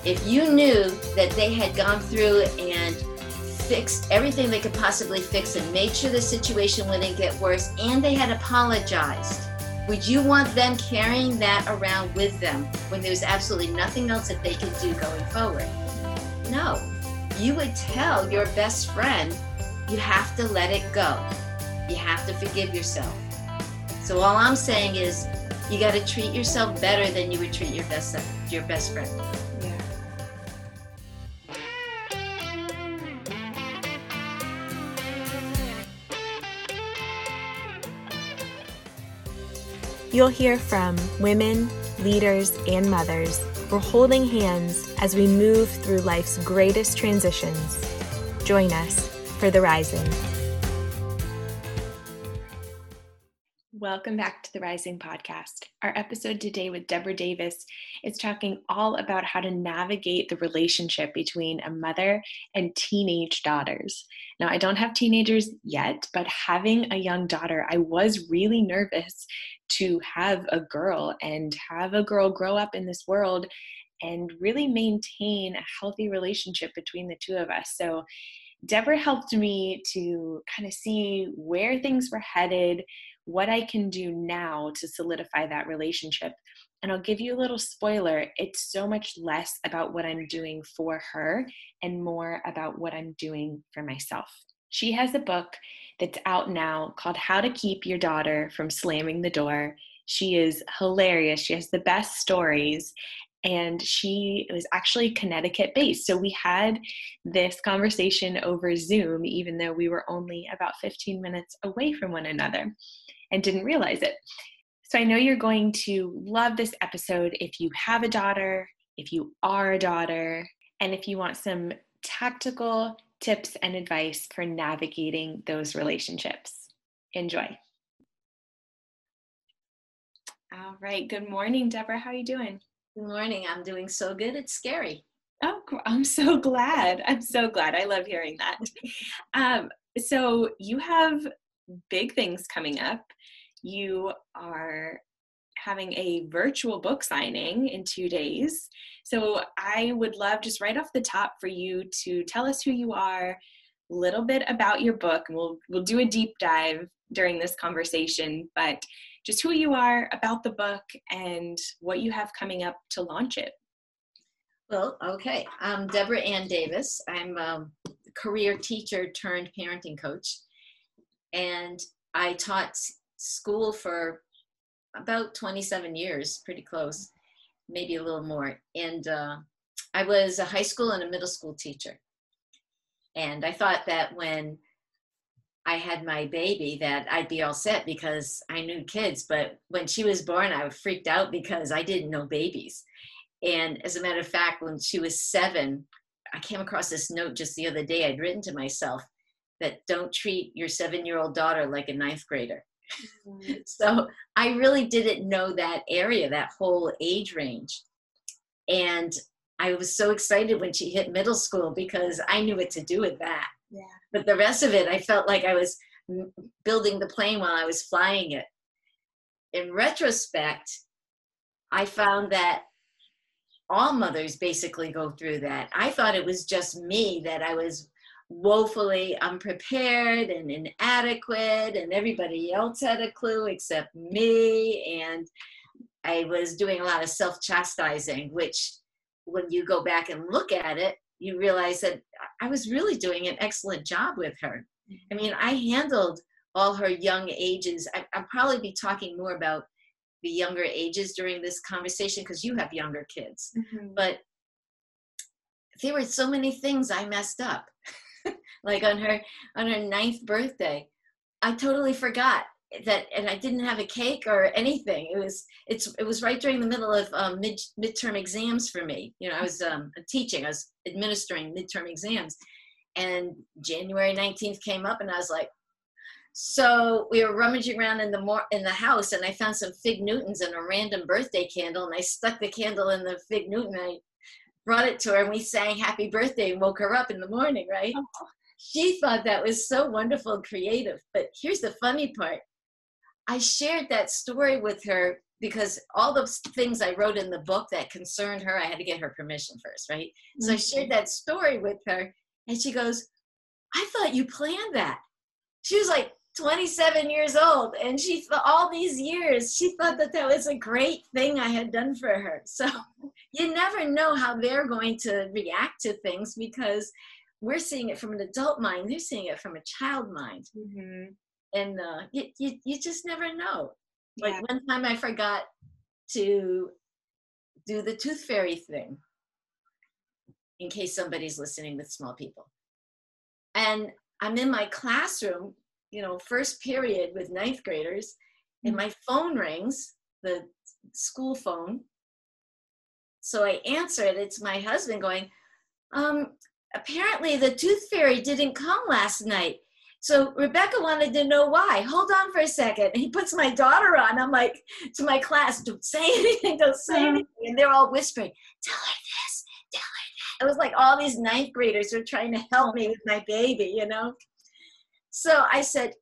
If you knew that they had gone through and fixed everything they could possibly fix and made sure the situation wouldn't get worse, and they had apologized, would you want them carrying that around with them when there's absolutely nothing else that they can do going forward? No. You would tell your best friend, you have to let it go. You have to forgive yourself. So all I'm saying is, you got to treat yourself better than you would treat your best friend. Yeah. You'll hear from women, leaders, and mothers. We're holding hands as we move through life's greatest transitions. Join us for The Rising. Welcome back to the Rising Podcast. Our episode today with Deborah Davis is talking all about how to navigate the relationship between a mother and teenage daughters. Now, I don't have teenagers yet, but having a young daughter, I was really nervous to have a girl and have a girl grow up in this world and really maintain a healthy relationship between the two of us. So Deborah helped me to kind of see where things were headed, what I can do now to solidify that relationship. And I'll give you a little spoiler. It's so much less about what I'm doing for her and more about what I'm doing for myself. She has a book that's out now called How to Keep Your Daughter from Slamming the Door. She is hilarious. She has the best stories. And she was actually Connecticut based. So we had this conversation over Zoom, even though we were only about 15 minutes away from one another and didn't realize it. So I know you're going to love this episode if you have a daughter, if you are a daughter, and if you want some tactical tips and advice for navigating those relationships. Enjoy. All right. Good morning, Deborah. How are you doing? Good morning. I'm doing so good. It's scary. Oh, I'm so glad. I'm so glad. I love hearing that. So you have big things coming up. You are having a virtual book signing in 2 days. So I would love just right off the top for you to tell us who you are, a little bit about your book, and we'll do a deep dive during this conversation, but just who you are, about the book, and what you have coming up to launch it. Well, okay. I'm Deborah Ann Davis. I'm a career teacher turned parenting coach. And I taught school for about 27 years, pretty close, maybe a little more. And I was a high school and a middle school teacher. And I thought that when I had my baby that I'd be all set because I knew kids. But when she was born, I freaked out because I didn't know babies. And as a matter of fact, when she was 7, I came across this note just the other day I'd written to myself that don't treat your 7-year-old daughter like a 9th grader. Mm-hmm. So I really didn't know that area, that whole age range. And I was so excited when she hit middle school because I knew what to do with that. Yeah. But the rest of it, I felt like I was building the plane while I was flying it. In retrospect, I found that all mothers basically go through that. I thought it was just me, that I was woefully unprepared and inadequate and everybody else had a clue except me. And I was doing a lot of self-chastising, which when you go back and look at it, you realize that I was really doing an excellent job with her. I mean, I handled all her young ages. I'll probably be talking more about the younger ages during this conversation because you have younger kids. Mm-hmm. But there were so many things I messed up. Like on her 9th birthday, I totally forgot that, and I didn't have a cake or anything. It was right during the middle of midterm exams for me. You know, I was teaching, I was administering midterm exams, and January 19th came up, and I was like, so we were rummaging around in the house, and I found some Fig Newtons and a random birthday candle, and I stuck the candle in the Fig Newton. I brought it to her, and we sang Happy Birthday and woke her up in the morning, right? Oh. She thought that was so wonderful and creative. But here's the funny part. I shared that story with her because all the things I wrote in the book that concerned her, I had to get her permission first, right? So I shared that story with her, and she goes, I thought you planned that. She was like 27 years old, and she, for all these years, she thought that that was a great thing I had done for her. So you never know how they're going to react to things, because we're seeing it from an adult mind. They're seeing it from a child mind. And you just never know. Like one time I forgot to do the tooth fairy thing, in case somebody's listening with small people. And I'm in my classroom, first period with ninth graders, and my phone rings, the school phone. So I answer it. It's my husband going, apparently the tooth fairy didn't come last night. So Rebecca wanted to know why. Hold on for a second. And he puts my daughter on. I'm like, to my class, don't say anything, don't say anything. And they're all whispering, tell her this, tell her that. It was like all these ninth graders were trying to help me with my baby, So I said,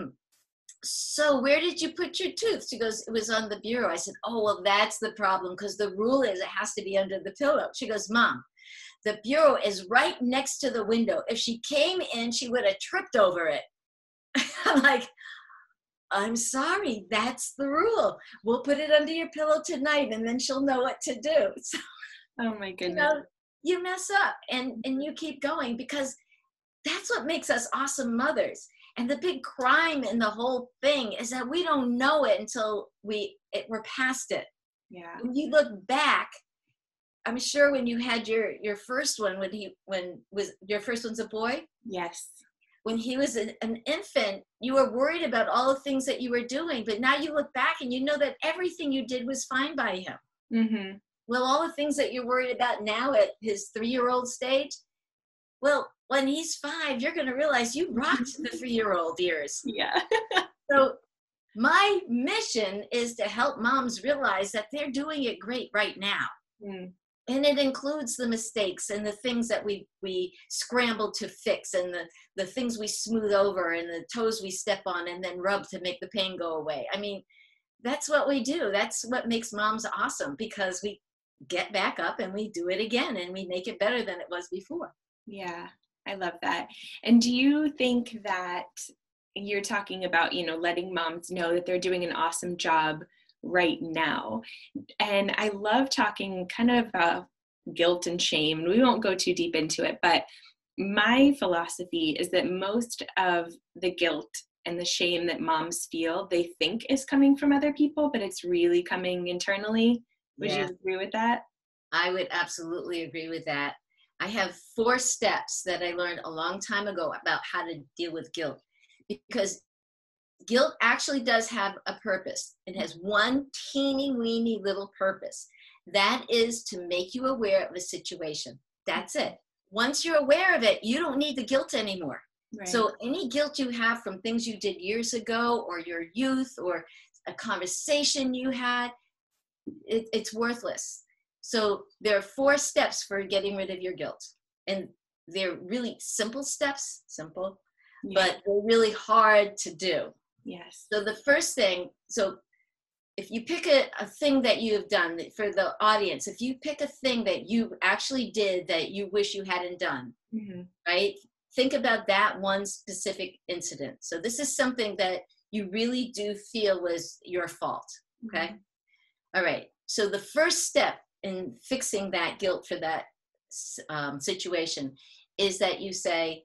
so where did you put your tooth? She goes, it was on the bureau. I said, oh, well, that's the problem, because the rule is it has to be under the pillow. She goes, Mom, the bureau is right next to the window. If she came in, she would have tripped over it. I'm like, I'm sorry, that's the rule. We'll put it under your pillow tonight, and then she'll know what to do. So, oh my goodness. You mess up and you keep going, because that's what makes us awesome mothers. And the big crime in the whole thing is that we don't know it until we're past it. Yeah. When you look back, I'm sure when you had your first one, was your first one's a boy? Yes. When he was an infant, you were worried about all the things that you were doing, but now you look back and you know that everything you did was fine by him. Mm-hmm. Well, all the things that you're worried about now at his 3-year-old stage, well, when he's 5, you're going to realize you rocked the 3-year-old years. Yeah. So my mission is to help moms realize that they're doing it great right now. Mm. And it includes the mistakes and the things that we scramble to fix, and the things we smooth over, and the toes we step on and then rub to make the pain go away. I mean, that's what we do. That's what makes moms awesome, because we get back up and we do it again, and we make it better than it was before. Yeah, I love that. And do you think that you're talking about, letting moms know that they're doing an awesome job right now? And I love talking kind of about guilt and shame. We won't go too deep into it, but my philosophy is that most of the guilt and the shame that moms feel, they think is coming from other people, but it's really coming internally. Would you agree with that? I would absolutely agree with that. I have 4 steps that I learned a long time ago about how to deal with guilt, because guilt actually does have a purpose. It has one teeny weeny little purpose. That is to make you aware of a situation. That's it. Once you're aware of it, you don't need the guilt anymore. Right. So any guilt you have from things you did years ago, or your youth, or a conversation you had, it's worthless. So there are 4 steps for getting rid of your guilt. And they're really simple steps, but they're really hard to do. Yes. So the first thing, so if you pick a thing that you have done, for the audience, if you pick a thing that you actually did that you wish you hadn't done, right? Think about that one specific incident. So this is something that you really do feel was your fault, okay? All right. So the first step in fixing that guilt for that situation is that you say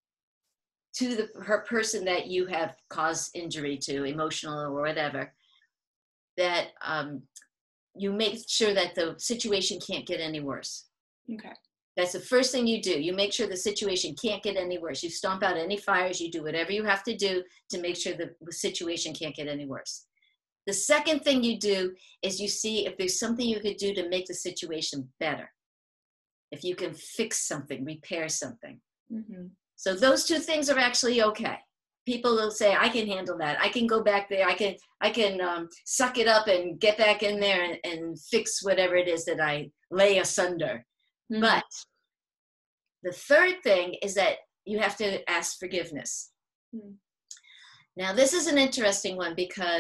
to her person that you have caused injury to, emotional or whatever, that you make sure that the situation can't get any worse. Okay. That's the first thing you do. You make sure the situation can't get any worse. You stomp out any fires. You do whatever you have to do to make sure the situation can't get any worse. The second thing you do is you see if there's something you could do to make the situation better. If you can fix something, repair something. So those 2 things are actually okay. People will say, I can handle that. I can go back there. I can suck it up and get back in there and fix whatever it is that I lay asunder. But the third thing is that you have to ask forgiveness. Now, this is an interesting one, because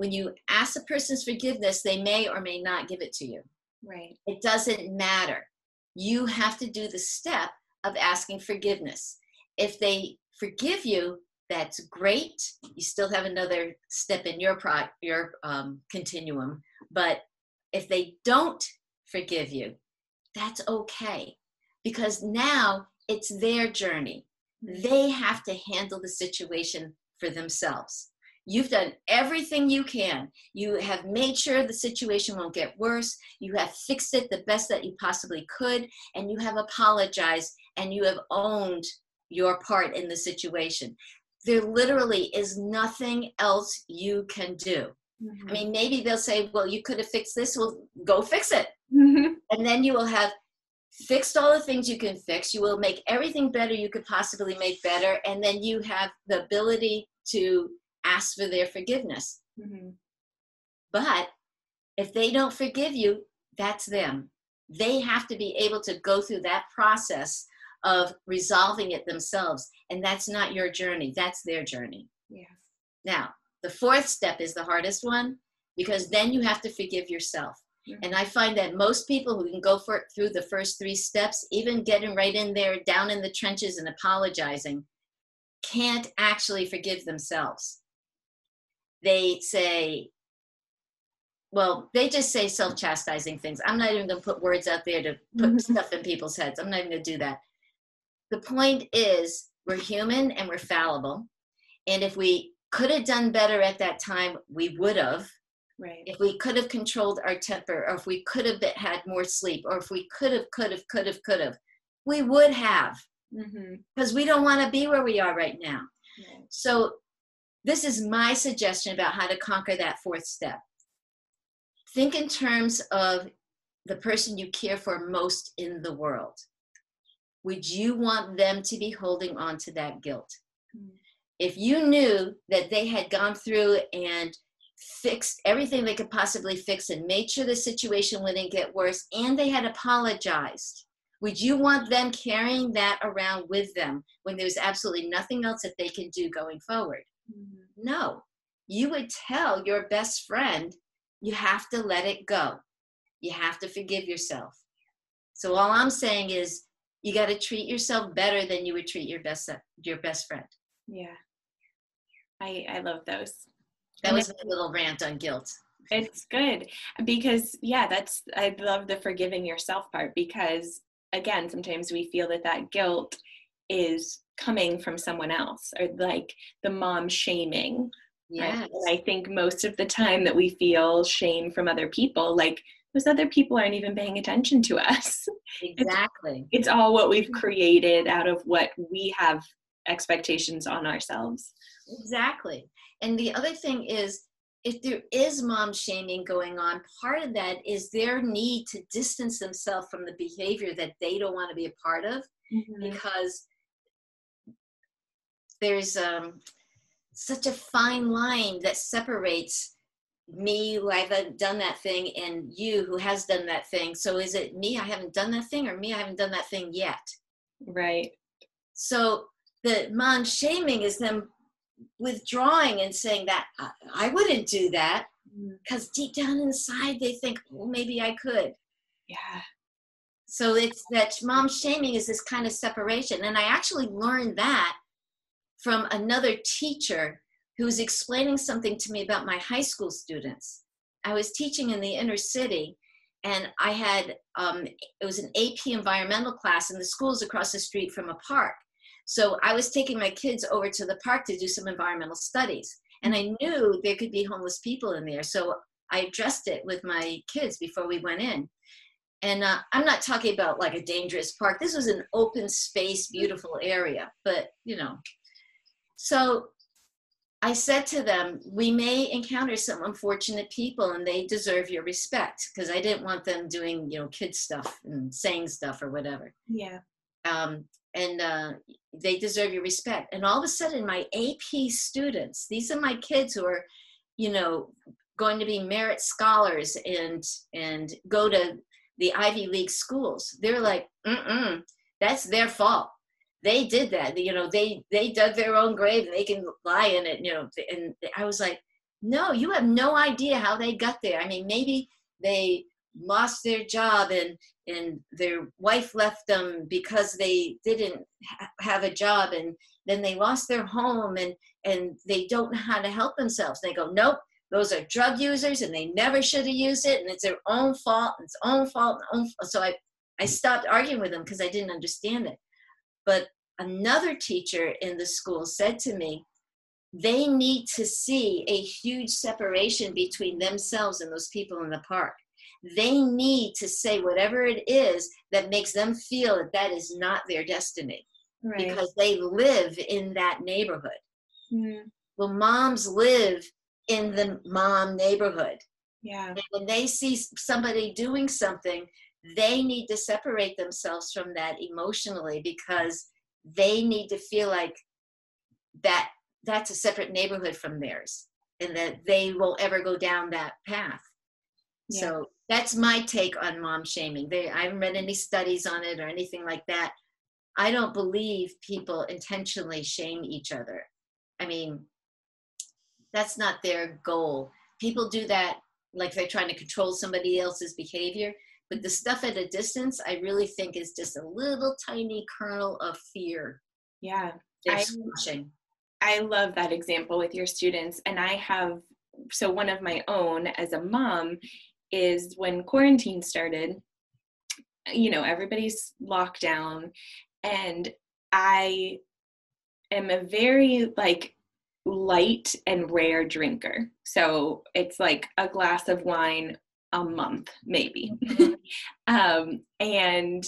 when you ask the person's forgiveness, they may or may not give it to you. Right. It doesn't matter. You have to do the step of asking forgiveness. If they forgive you, that's great. You still have another step in your continuum. But if they don't forgive you, that's okay. Because now it's their journey. They have to handle the situation for themselves. You've done everything you can. You have made sure the situation won't get worse. You have fixed it the best that you possibly could, and you have apologized, and you have owned your part in the situation. There literally is nothing else you can do. Mm-hmm. I mean, maybe they'll say, well, you could have fixed this. Well, go fix it. Mm-hmm. And then you will have fixed all the things you can fix. You will make everything better you could possibly make better. And then you have the ability to ask for their forgiveness. Mm-hmm. But if they don't forgive you, that's them. They have to be able to go through that process of resolving it themselves. And that's not your journey. That's their journey. Yeah. Now, the fourth step is the hardest one, because then you have to forgive yourself. Mm-hmm. And I find that most people who can go through the first three steps, even getting right in there, down in the trenches and apologizing, can't actually forgive themselves. They say, well, they just say self-chastising things. I'm not even going to put words out there to put mm-hmm. stuff in people's heads. I'm not even going to do that. The point is, we're human and we're fallible. And if we could have done better at that time, we would have. Right. If we could have controlled our temper, or if we could have had more sleep, or if we could have, we would have. Because we don't want to be where we are right now. Right. So this is my suggestion about how to conquer that fourth step. Think in terms of the person you care for most in the world. Would you want them to be holding on to that guilt? Mm-hmm. If you knew that they had gone through and fixed everything they could possibly fix and made sure the situation wouldn't get worse, and they had apologized, would you want them carrying that around with them when there's absolutely nothing else that they can do going forward? Mm-hmm. No. You would tell your best friend, you have to let it go. You have to forgive yourself. So all I'm saying is, you got to treat yourself better than you would treat your best friend. Yeah. I love those. That was my little rant on guilt. It's good because, I love the forgiving yourself part, because again, sometimes we feel that guilt is coming from someone else, or like the mom shaming. Yes. Right? And I think most of the time that we feel shame from other people, like those other people aren't even paying attention to us. Exactly. It's all what we've created out of what we have expectations on ourselves. Exactly. And the other thing is, if there is mom shaming going on, part of that is their need to distance themselves from the behavior that they don't want to be a part of, because there's such a fine line that separates me, who I haven't done that thing, and you, who has done that thing. So is it me, I haven't done that thing, or me, I haven't done that thing yet? Right. So the mom shaming is them withdrawing and saying that I wouldn't do that, because deep down inside they think, well, maybe I could. Yeah. So it's that mom shaming is this kind of separation. And I actually learned that from another teacher who was explaining something to me about my high school students. I was teaching in the inner city, and I had, it was an AP environmental class, and the school's across the street from a park. So I was taking my kids over to the park to do some environmental studies. And I knew there could be homeless people in there. So I addressed it with my kids before we went in. And I'm not talking about like a dangerous park. This was an open space, beautiful area. But, so I said to them, we may encounter some unfortunate people, and they deserve your respect, because I didn't want them doing, kid stuff and saying stuff or whatever. Yeah. They deserve your respect. And all of a sudden, my AP students, these are my kids who are, going to be merit scholars and go to the Ivy League schools. They're like, that's their fault. They did that. They dug their own grave, and they can lie in it. And I was like, No, you have no idea how they got there. I mean, maybe they lost their job and their wife left them because they didn't have a job, and then they lost their home, and they don't know how to help themselves. They go, nope, those are drug users and they never should have used it, and it's their own fault, and it's own fault, and own fault. So I stopped arguing with them because I didn't understand it. But another teacher in the school said to me, they need to see a huge separation between themselves and those people in the park. They need to say whatever it is that makes them feel that that is not their destiny, Right. because they live in that neighborhood. Mm. Well, moms live in the mom neighborhood. Yeah. And when they see somebody doing something, they need to separate themselves from that emotionally, because they need to feel like that's a separate neighborhood from theirs, and that they won't ever go down that path. Yeah. So that's my take on mom shaming. I haven't read any studies on it or anything like that. I don't believe people intentionally shame each other. I mean, that's not their goal. People do that like they're trying to control somebody else's behavior. But the stuff at a distance, I really think is just a little tiny kernel of fear. Yeah. They're squashing. I love that example with your students. And I have, so one of my own as a mom is when quarantine started, you know, everybody's locked down, and I am a very like light and rare drinker. So it's like a glass of wine a month, maybe. And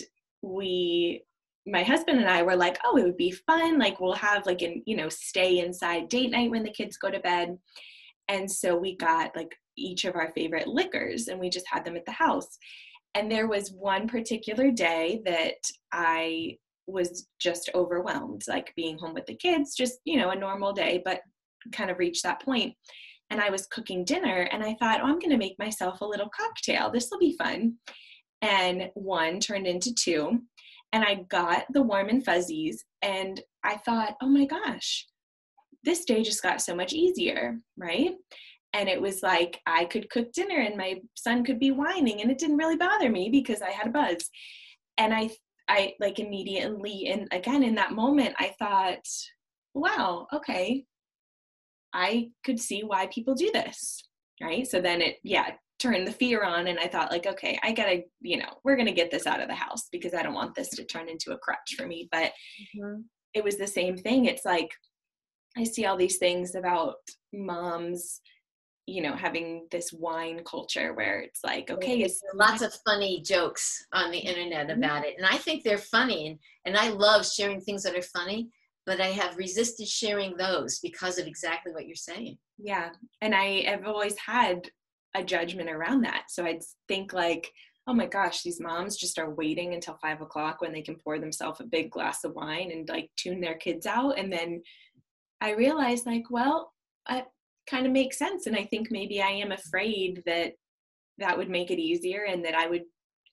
my husband and I were like, oh, it would be fun. Like we'll have like an, you know, stay inside date night when the kids go to bed. And so we got like each of our favorite liquors and we just had them at the house. And there was one particular day that I was just overwhelmed, like being home with the kids, just, you know, a normal day, but kind of reached that point. And I was cooking dinner and I thought, oh, I'm going to make myself a little cocktail. This will be fun. And one turned into two. And I got the warm and fuzzies. And I thought, oh my gosh, this day just got so much easier, right? And it was like I could cook dinner and my son could be whining and it didn't really bother me because I had a buzz. And I like immediately, and again in that moment, I thought, wow, okay, I could see why people do this, right? So then it, turned the fear on, and I thought like, okay, I gotta, you know, we're gonna get this out of the house because I don't want this to turn into a crutch for me. But it was the same thing. It's like I see all these things about moms, you know, having this wine culture where it's like, okay, there's lots of funny jokes on the internet about it, and I think they're funny, and I love sharing things that are funny, but I have resisted sharing those because of exactly what you're saying. Yeah. And I have always had a judgment around that. So I'd think like, oh my gosh, these moms just are waiting until 5 o'clock when they can pour themselves a big glass of wine and like tune their kids out. And then I realized like, well, it kind of makes sense. And I think maybe I am afraid that that would make it easier and that I would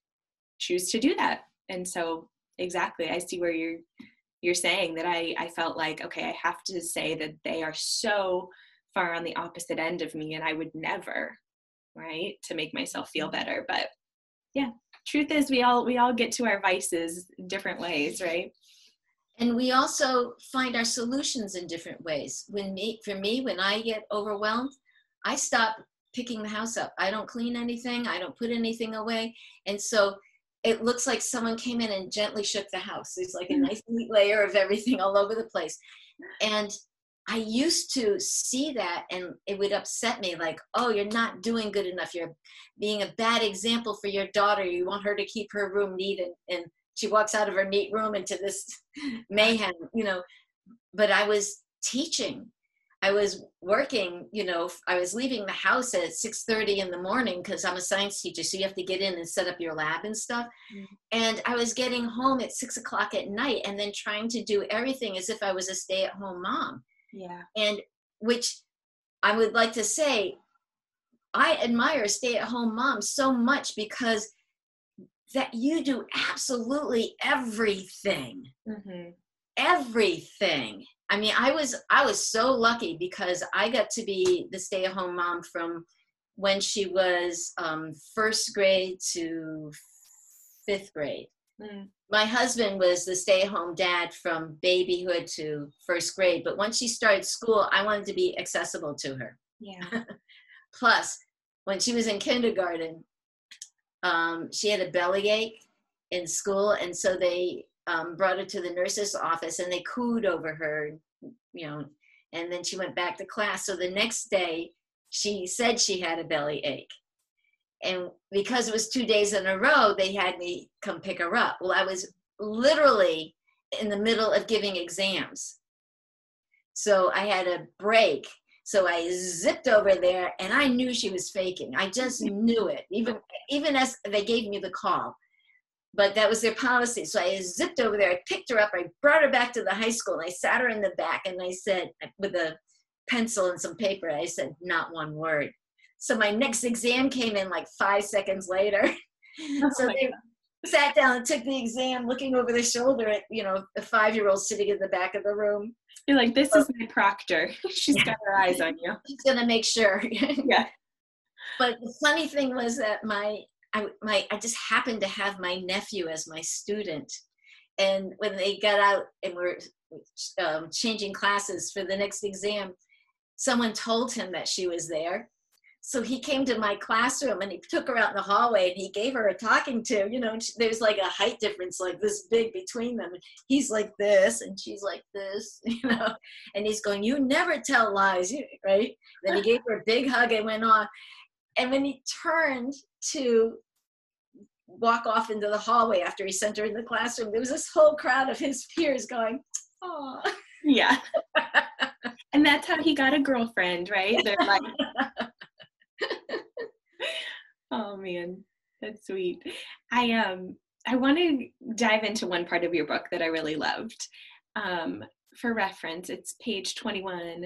choose to do that. And so exactly, I see where you're saying that I felt like, okay, I have to say that they are so far on the opposite end of me and I would never, right, to make myself feel better. But yeah, truth is we all get to our vices in different ways, right? And we also find our solutions in different ways. For me, when I get overwhelmed, I stop picking the house up. I don't clean anything. I don't put anything away. And so it looks like someone came in and gently shook the house. There's like a nice neat layer of everything all over the place. And I used to see that and it would upset me, like, oh, you're not doing good enough. You're being a bad example for your daughter. You want her to keep her room neat, and she walks out of her neat room into this mayhem, you know. But I was teaching. I was working, you know, I was leaving the house at 6:30 in the morning because I'm a science teacher. So you have to get in and set up your lab and stuff. And I was getting home at 6 o'clock at night and then trying to do everything as if I was a stay-at-home mom. Yeah. And which I would like to say, I admire stay-at-home moms so much because that you do absolutely everything. everything. I mean, I was so lucky because I got to be the stay-at-home mom from when she was first grade to fifth grade. My husband was the stay-at-home dad from babyhood to first grade, but once she started school, I wanted to be accessible to her. Yeah. Plus, when she was in kindergarten, she had a bellyache in school, and so they brought her to the nurse's office, and they cooed over her, and then she went back to class. So the next day, she said she had a bellyache. And because it was 2 days in a row, they had me come pick her up. Well, I was literally in the middle of giving exams. So I had a break. So I zipped over there, and I knew she was faking. I just knew it, even as they gave me the call. But that was their policy. So I zipped over there. I picked her up. I brought her back to the high school, and I sat her in the back, and I said, with a pencil and some paper, I said, not one word. So my next exam came in like 5 seconds later. So they sat down and took the exam, looking over their shoulder at, the 5-year-old sitting in the back of the room. You're like, this is my proctor. She's got her eyes on you. She's going to make sure. Yeah. But the funny thing was that I just happened to have my nephew as my student. And when they got out and were changing classes for the next exam, someone told him that she was there. So he came to my classroom and he took her out in the hallway and he gave her a talking to, and there's like a height difference like this big between them. And he's like this and she's like this, and he's going, you never tell lies, right? Then he gave her a big hug and went on. And when he turned to walk off into the hallway after he sent her in the classroom, there was this whole crowd of his peers going, oh. Yeah. And that's how he got a girlfriend, right? They're like, oh man, that's sweet. I want to dive into one part of your book that I really loved. For reference, it's page 21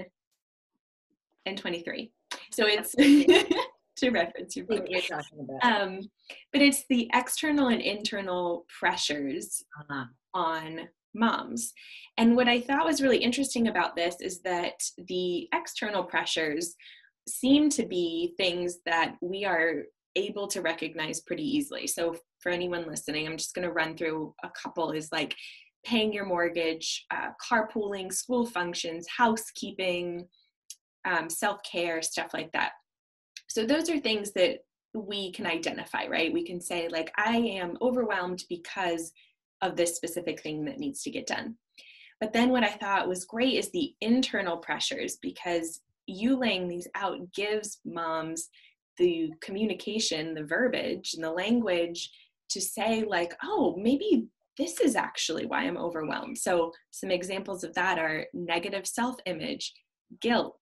and 23. So it's to reference your book. What you're talking about. But it's the external and internal pressures on moms. And what I thought was really interesting about this is that the external pressures seem to be things that we are able to recognize pretty easily. So for anyone listening, I'm just going to run through a couple is like paying your mortgage, carpooling, school functions, housekeeping, self-care, stuff like that. So those are things that we can identify, right? We can say like, I am overwhelmed because of this specific thing that needs to get done. But then what I thought was great is the internal pressures, because you laying these out gives moms the communication, the verbiage, and the language to say like, oh, maybe this is actually why I'm overwhelmed. So some examples of that are negative self-image, guilt,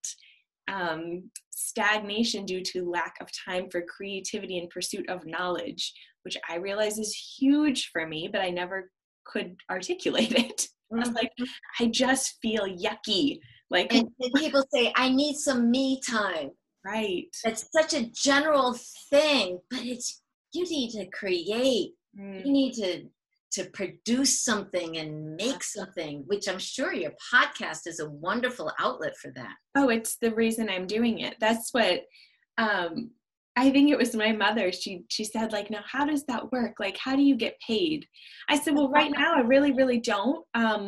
stagnation due to lack of time for creativity and pursuit of knowledge, which I realize is huge for me, but I never could articulate it. I was like, I just feel yucky. Like, and people say, I need some me time. Right. That's such a general thing, but you need to create. You need to produce something and make something, which I'm sure your podcast is a wonderful outlet for that. Oh, it's the reason I'm doing it. That's what, I think it was my mother. She said like, now how does that work? Like, how do you get paid? I said, well, right now I really, really don't.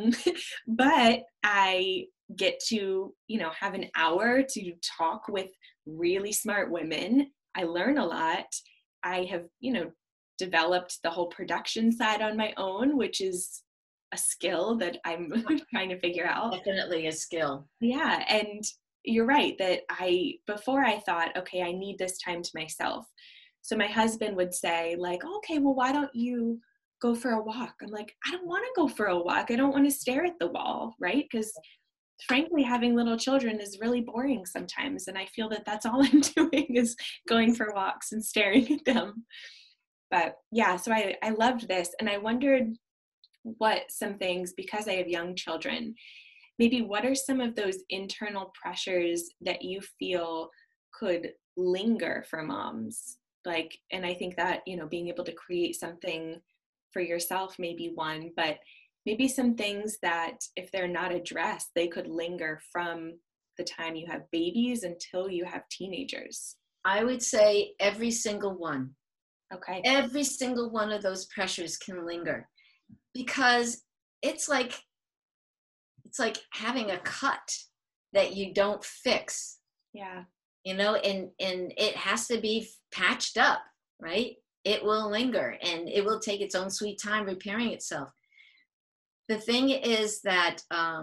But I get to, have an hour to talk with really smart women. I learn a lot. I have, developed the whole production side on my own, which is a skill that I'm trying to figure out. Definitely a skill. Yeah. And you're right that before I thought, okay, I need this time to myself. So my husband would say like, okay, well, why don't you go for a walk? I'm like, I don't want to go for a walk. I don't want to stare at the wall. Right. Because frankly, having little children is really boring sometimes. And I feel that that's all I'm doing is going for walks and staring at them. But yeah, so I loved this. And I wondered what some things, because I have young children, maybe what are some of those internal pressures that you feel could linger for moms? Like, and I think that, being able to create something for yourself may be one, but maybe some things that if they're not addressed, they could linger from the time you have babies until you have teenagers? I would say every single one. Okay. Every single one of those pressures can linger, because it's like having a cut that you don't fix. Yeah. And it has to be patched up, right? It will linger and it will take its own sweet time repairing itself. The thing is that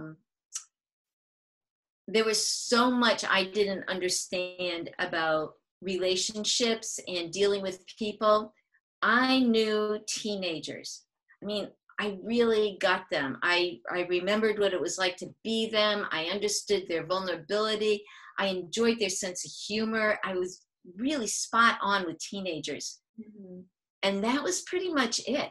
there was so much I didn't understand about relationships and dealing with people. I knew teenagers. I mean, I really got them. I remembered what it was like to be them. I understood their vulnerability. I enjoyed their sense of humor. I was really spot on with teenagers. Mm-hmm. And that was pretty much it.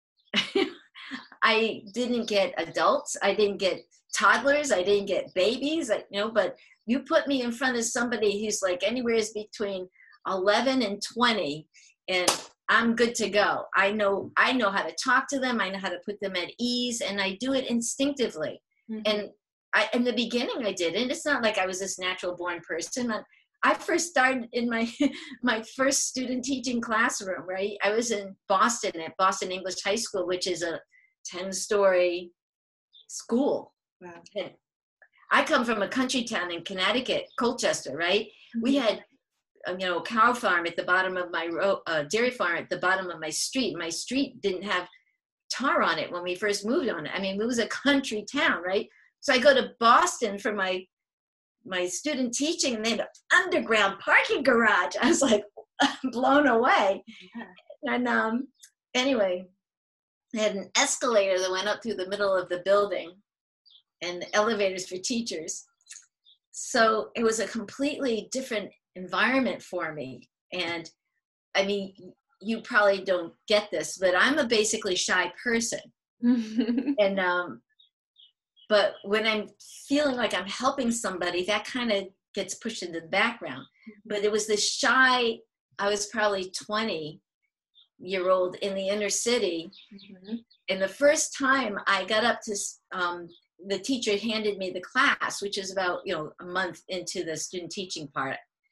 I didn't get adults. I didn't get toddlers. I didn't get babies, but you put me in front of somebody who's like anywhere between 11 and 20, and I'm good to go. I know how to talk to them. I know how to put them at ease, and I do it instinctively. Mm-hmm. And in the beginning I did, and it's not like I was this natural born person. I first started in my first student teaching classroom, right? I was in Boston at Boston English High School, which is a 10-story school. Wow. And I come from a country town in Connecticut, Colchester, right? Mm-hmm. We had cow farm at the bottom of my dairy farm at the bottom of my street. My street didn't have tar on it when we first moved on it. I mean, it was a country town, right? So I go to Boston for my student teaching, and they had an underground parking garage. I was like blown away. Yeah. And anyway, they had an escalator that went up through the middle of the building and elevators for teachers. So it was a completely different environment for me. And I mean, you probably don't get this, but I'm a basically shy person. And but when I'm feeling like I'm helping somebody, that kind of gets pushed into the background. But it was this shy, I was probably 20-year-old in the inner city. Mm-hmm. And the first time I got up to, the teacher handed me the class, which is about, a month into the student teaching part.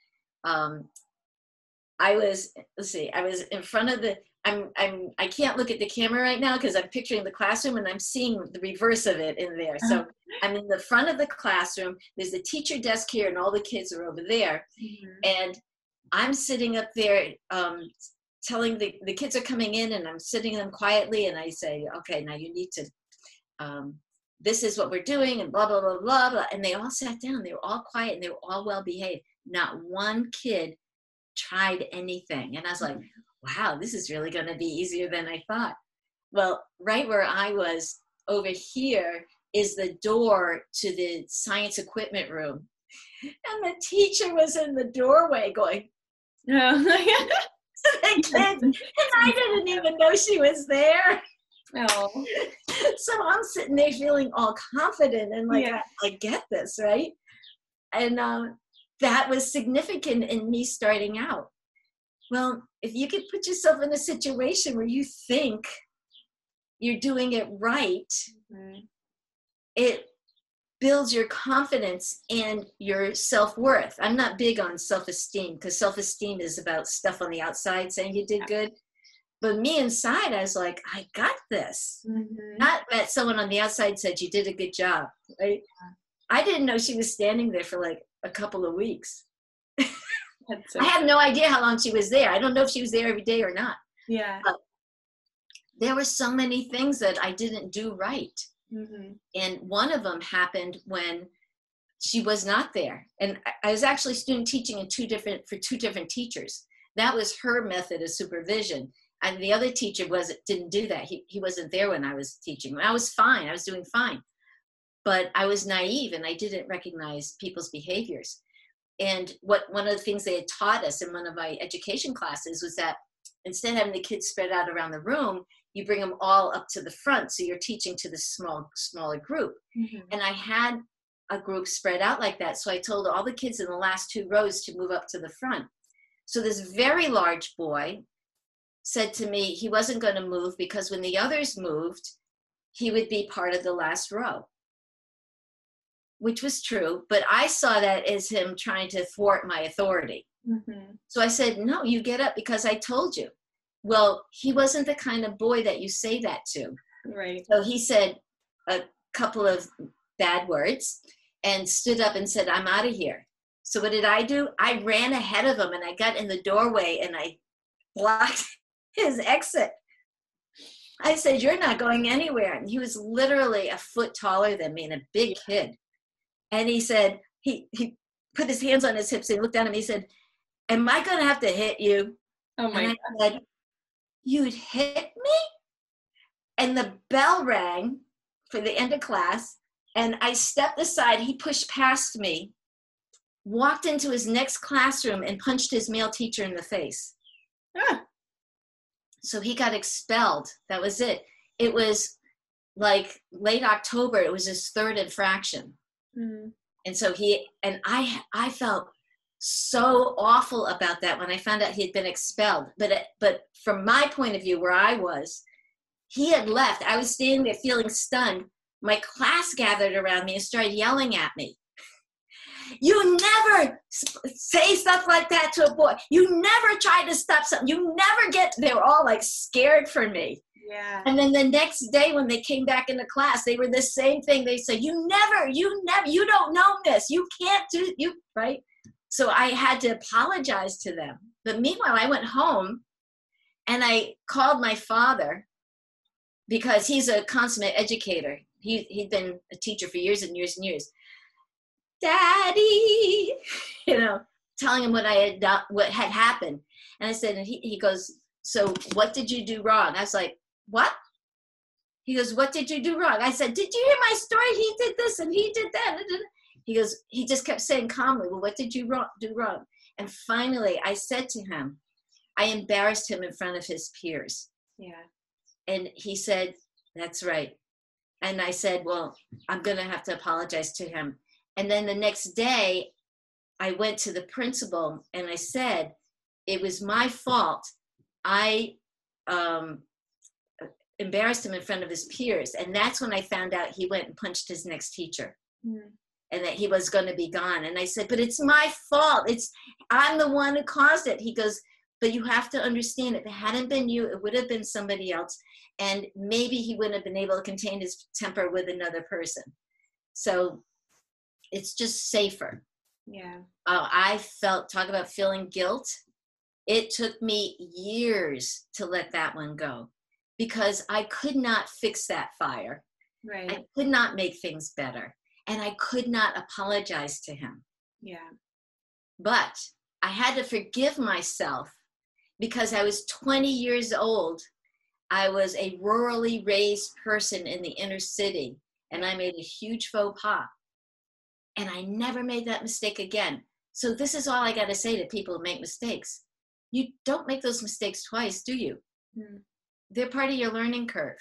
I was in front of I can't look at the camera right now because I'm picturing the classroom and I'm seeing the reverse of it in there. So I'm in the front of the classroom. There's a teacher desk here and all the kids are over there. Mm-hmm. And I'm sitting up there telling the kids are coming in, and I'm sitting them quietly, and I say, okay, now you need to, this is what we're doing, and blah, blah, blah, blah, blah. And they all sat down. They were all quiet and they were all well behaved. Not one kid tried anything. And I was like, wow, this is really going to be easier than I thought. Well, right where I was over here is the door to the science equipment room. And the teacher was in the doorway going, no. The kids, and I didn't even know she was there. No. So I'm sitting there feeling all confident and like, yeah. I get this, right? And that was significant in me starting out. Well, if you could put yourself in a situation where you think you're doing it right, mm-hmm. it builds your confidence and your self-worth. I'm not big on self-esteem because self-esteem is about stuff on the outside saying you did good. But me inside, I was like, I got this. Mm-hmm. Not that someone on the outside said you did a good job, right? Yeah. I didn't know she was standing there for like a couple of weeks. I have no idea how long she was there. I don't know if she was there every day or not. Yeah. But there were so many things that I didn't do right. Mm-hmm. And one of them happened when she was not there. And I was actually student teaching for two different teachers. That was her method of supervision. And the other teacher didn't do that. He wasn't there when I was teaching. I was fine. I was doing fine. But I was naive and I didn't recognize people's behaviors. And one of the things they had taught us in one of my education classes was that instead of having the kids spread out around the room, you bring them all up to the front. So you're teaching to the smaller group. Mm-hmm. And I had a group spread out like that. So I told all the kids in the last 2 rows to move up to the front. So this very large boy said to me he wasn't going to move because when the others moved, he would be part of the last row, which was true. But I saw that as him trying to thwart my authority. Mm-hmm. So I said, no, you get up because I told you. Well, he wasn't the kind of boy that you say that to. Right. So he said a couple of bad words and stood up and said, I'm out of here. So what did I do? I ran ahead of him and I got in the doorway and I blocked his exit. I said, you're not going anywhere. And he was literally a foot taller than me and a big kid. And he said, he put his hands on his hips and looked at him. He said, am I going to have to hit you? Oh my and I said, you'd hit me? And the bell rang for the end of class. And I stepped aside. He pushed past me, walked into his next classroom and punched his male teacher in the face. Ah. So he got expelled. That was it. It was like late October. It was his third infraction. Mm-hmm. And so I felt so awful about that when I found out he had been expelled. But from my point of view, where I was, he had left. I was standing there feeling stunned. My class gathered around me and started yelling at me. You never say stuff like that to a boy. You never try to stop something. You never they were all like scared for me. Yeah. And then the next day when they came back into class, they were the same thing. They said, you don't know this. You can't do, right? So I had to apologize to them. But meanwhile, I went home and I called my father because he's a consummate educator. He'd been a teacher for years and years and years. Daddy, telling him what had happened. And I said, and he goes, so what did you do wrong? I was like, what? He goes, what did you do wrong? I said, did you hear my story? He did this and he did that. He goes, he just kept saying calmly, well, what did you do wrong? And finally I said to him, I embarrassed him in front of his peers. Yeah. And he said, that's right. And I said, well, I'm going to have to apologize to him. And then the next day, I went to the principal and I said, it was my fault. I embarrassed him in front of his peers. And that's when I found out he went and punched his next teacher. Mm-hmm. And that he was going to be gone. And I said, but it's my fault. I'm the one who caused it. He goes, but you have to understand, if it hadn't been you, it would have been somebody else. And maybe he wouldn't have been able to contain his temper with another person. So it's just safer. Yeah. Talk about feeling guilt. It took me years to let that one go because I could not fix that fire. Right. I could not make things better. And I could not apologize to him. Yeah. But I had to forgive myself because I was 20 years old. I was a rurally raised person in the inner city, and I made a huge faux pas. And I never made that mistake again. So this is all I got to say to people who make mistakes. You don't make those mistakes twice, do you? Mm. They're part of your learning curve.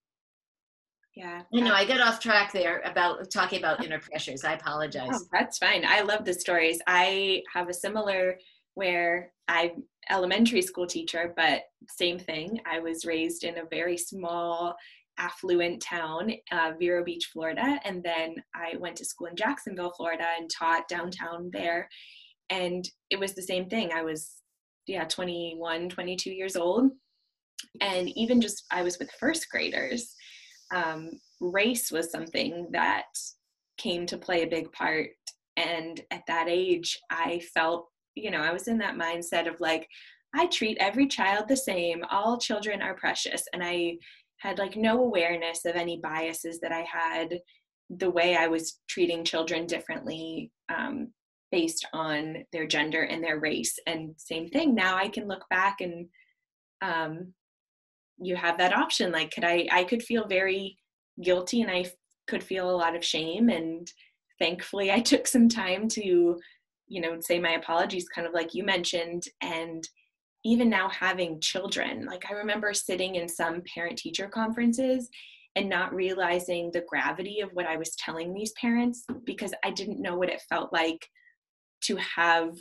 Yeah. I got off track there about talking about inner pressures. I apologize. Oh, that's fine. I love the stories. I have a similar where I'm elementary school teacher, but same thing. I was raised in a very small, affluent town, Vero Beach, Florida. And then I went to school in Jacksonville, Florida and taught downtown there. And it was the same thing. I was, 21, 22 years old. And even just, I was with first graders. Race was something that came to play a big part. And at that age, I felt, I was in that mindset of like, I treat every child the same. All children are precious. And I had like no awareness of any biases that I had, the way I was treating children differently based on their gender and their race. And same thing. Now I can look back and you have that option. Like, I could feel very guilty and I could feel a lot of shame. And thankfully I took some time to, say my apologies, kind of like you mentioned. And even now having children, like I remember sitting in some parent-teacher conferences and not realizing the gravity of what I was telling these parents because I didn't know what it felt like to have,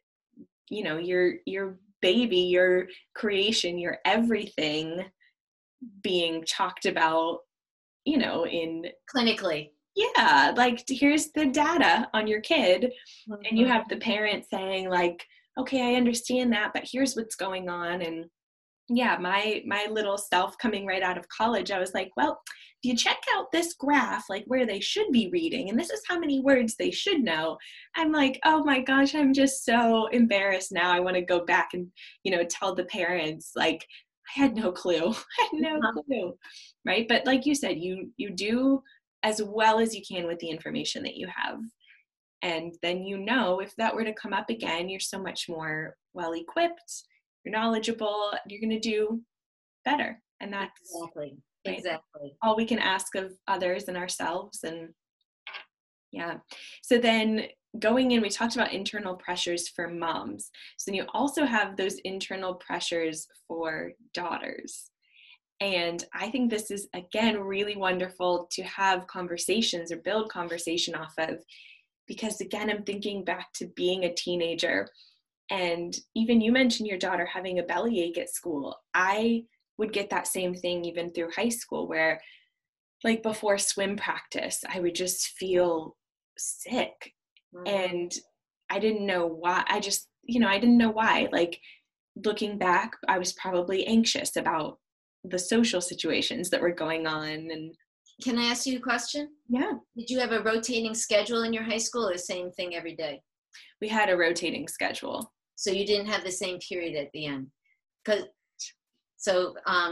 your baby, your creation, your everything being talked about, in Clinically. yeah, like here's the data on your kid, and you Mhm. have the parent saying like, okay, I understand that, but here's what's going on. And yeah, my little self coming right out of college, I was like, well, if you check out this graph, like where they should be reading, and this is how many words they should know, I'm like, oh my gosh, I'm just so embarrassed now. I want to go back and, tell the parents, like, I had no clue. I had no Uh-huh. clue. Right. But like you said, you do as well as you can with the information that you have. And then, if that were to come up again, you're so much more well equipped, you're knowledgeable, you're going to do better. And that's Exactly. right, Exactly. all we can ask of others and ourselves. And yeah. So then going in, we talked about internal pressures for moms. So then you also have those internal pressures for daughters. And I think this is, again, really wonderful to have conversations or build conversation off of, because again, I'm thinking back to being a teenager. And even you mentioned your daughter having a bellyache at school. I would get that same thing even through high school, where like before swim practice, I would just feel sick. Mhm. And I didn't know why. I didn't know why. Like looking back, I was probably anxious about the social situations that were going on. And Can I ask you a question? yeah, Did you have a rotating schedule in your high school or the same thing every day? we had a rotating schedule. So you didn't have the same period at the end? Because so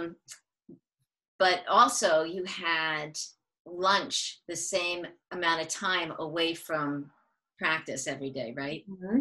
but also you had lunch the same amount of time away from practice every day, right? Mm-hmm.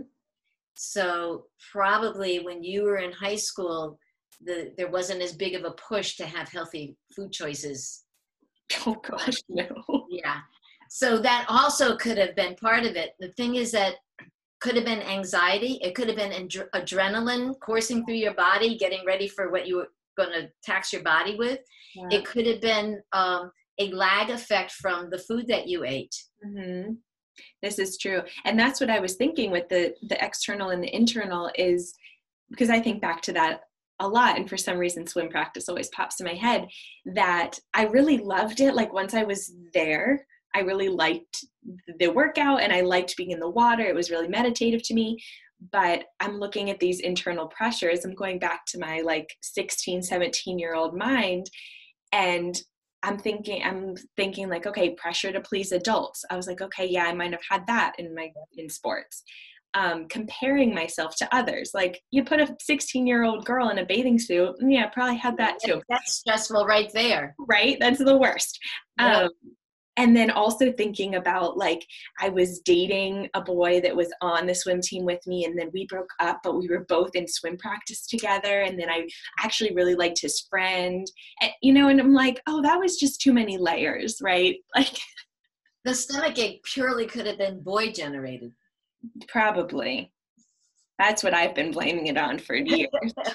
So probably when you were in high school, there wasn't as big of a push to have healthy food choices. Oh gosh, no. Yeah. So that also could have been part of it. The thing is that could have been anxiety. It could have been adrenaline coursing through your body, getting ready for what you were going to tax your body with. Yeah. It could have been a lag effect from the food that you ate. Mm-hmm. This is true. And that's what I was thinking with the external and the internal, is because I think back to that a lot. And for some reason, swim practice always pops in my head, that I really loved it. Like once I was there, I really liked the workout and I liked being in the water. It was really meditative to me. But I'm looking at these internal pressures. I'm going back to my like 16, 17-year-old mind. And I'm thinking like, okay, pressure to please adults. I was like, okay, yeah, I might have had that in sports. Comparing myself to others. Like you put a 16-year-old girl in a bathing suit, yeah, probably had that too. That's stressful right there. Right? That's the worst. Right. And then also thinking about like, I was dating a boy that was on the swim team with me, and then we broke up, but we were both in swim practice together. And then I actually really liked his friend, and, and I'm like, oh, that was just too many layers, right? Like The stomachache purely could have been boy generated. probably. That's what I've been blaming it on for years.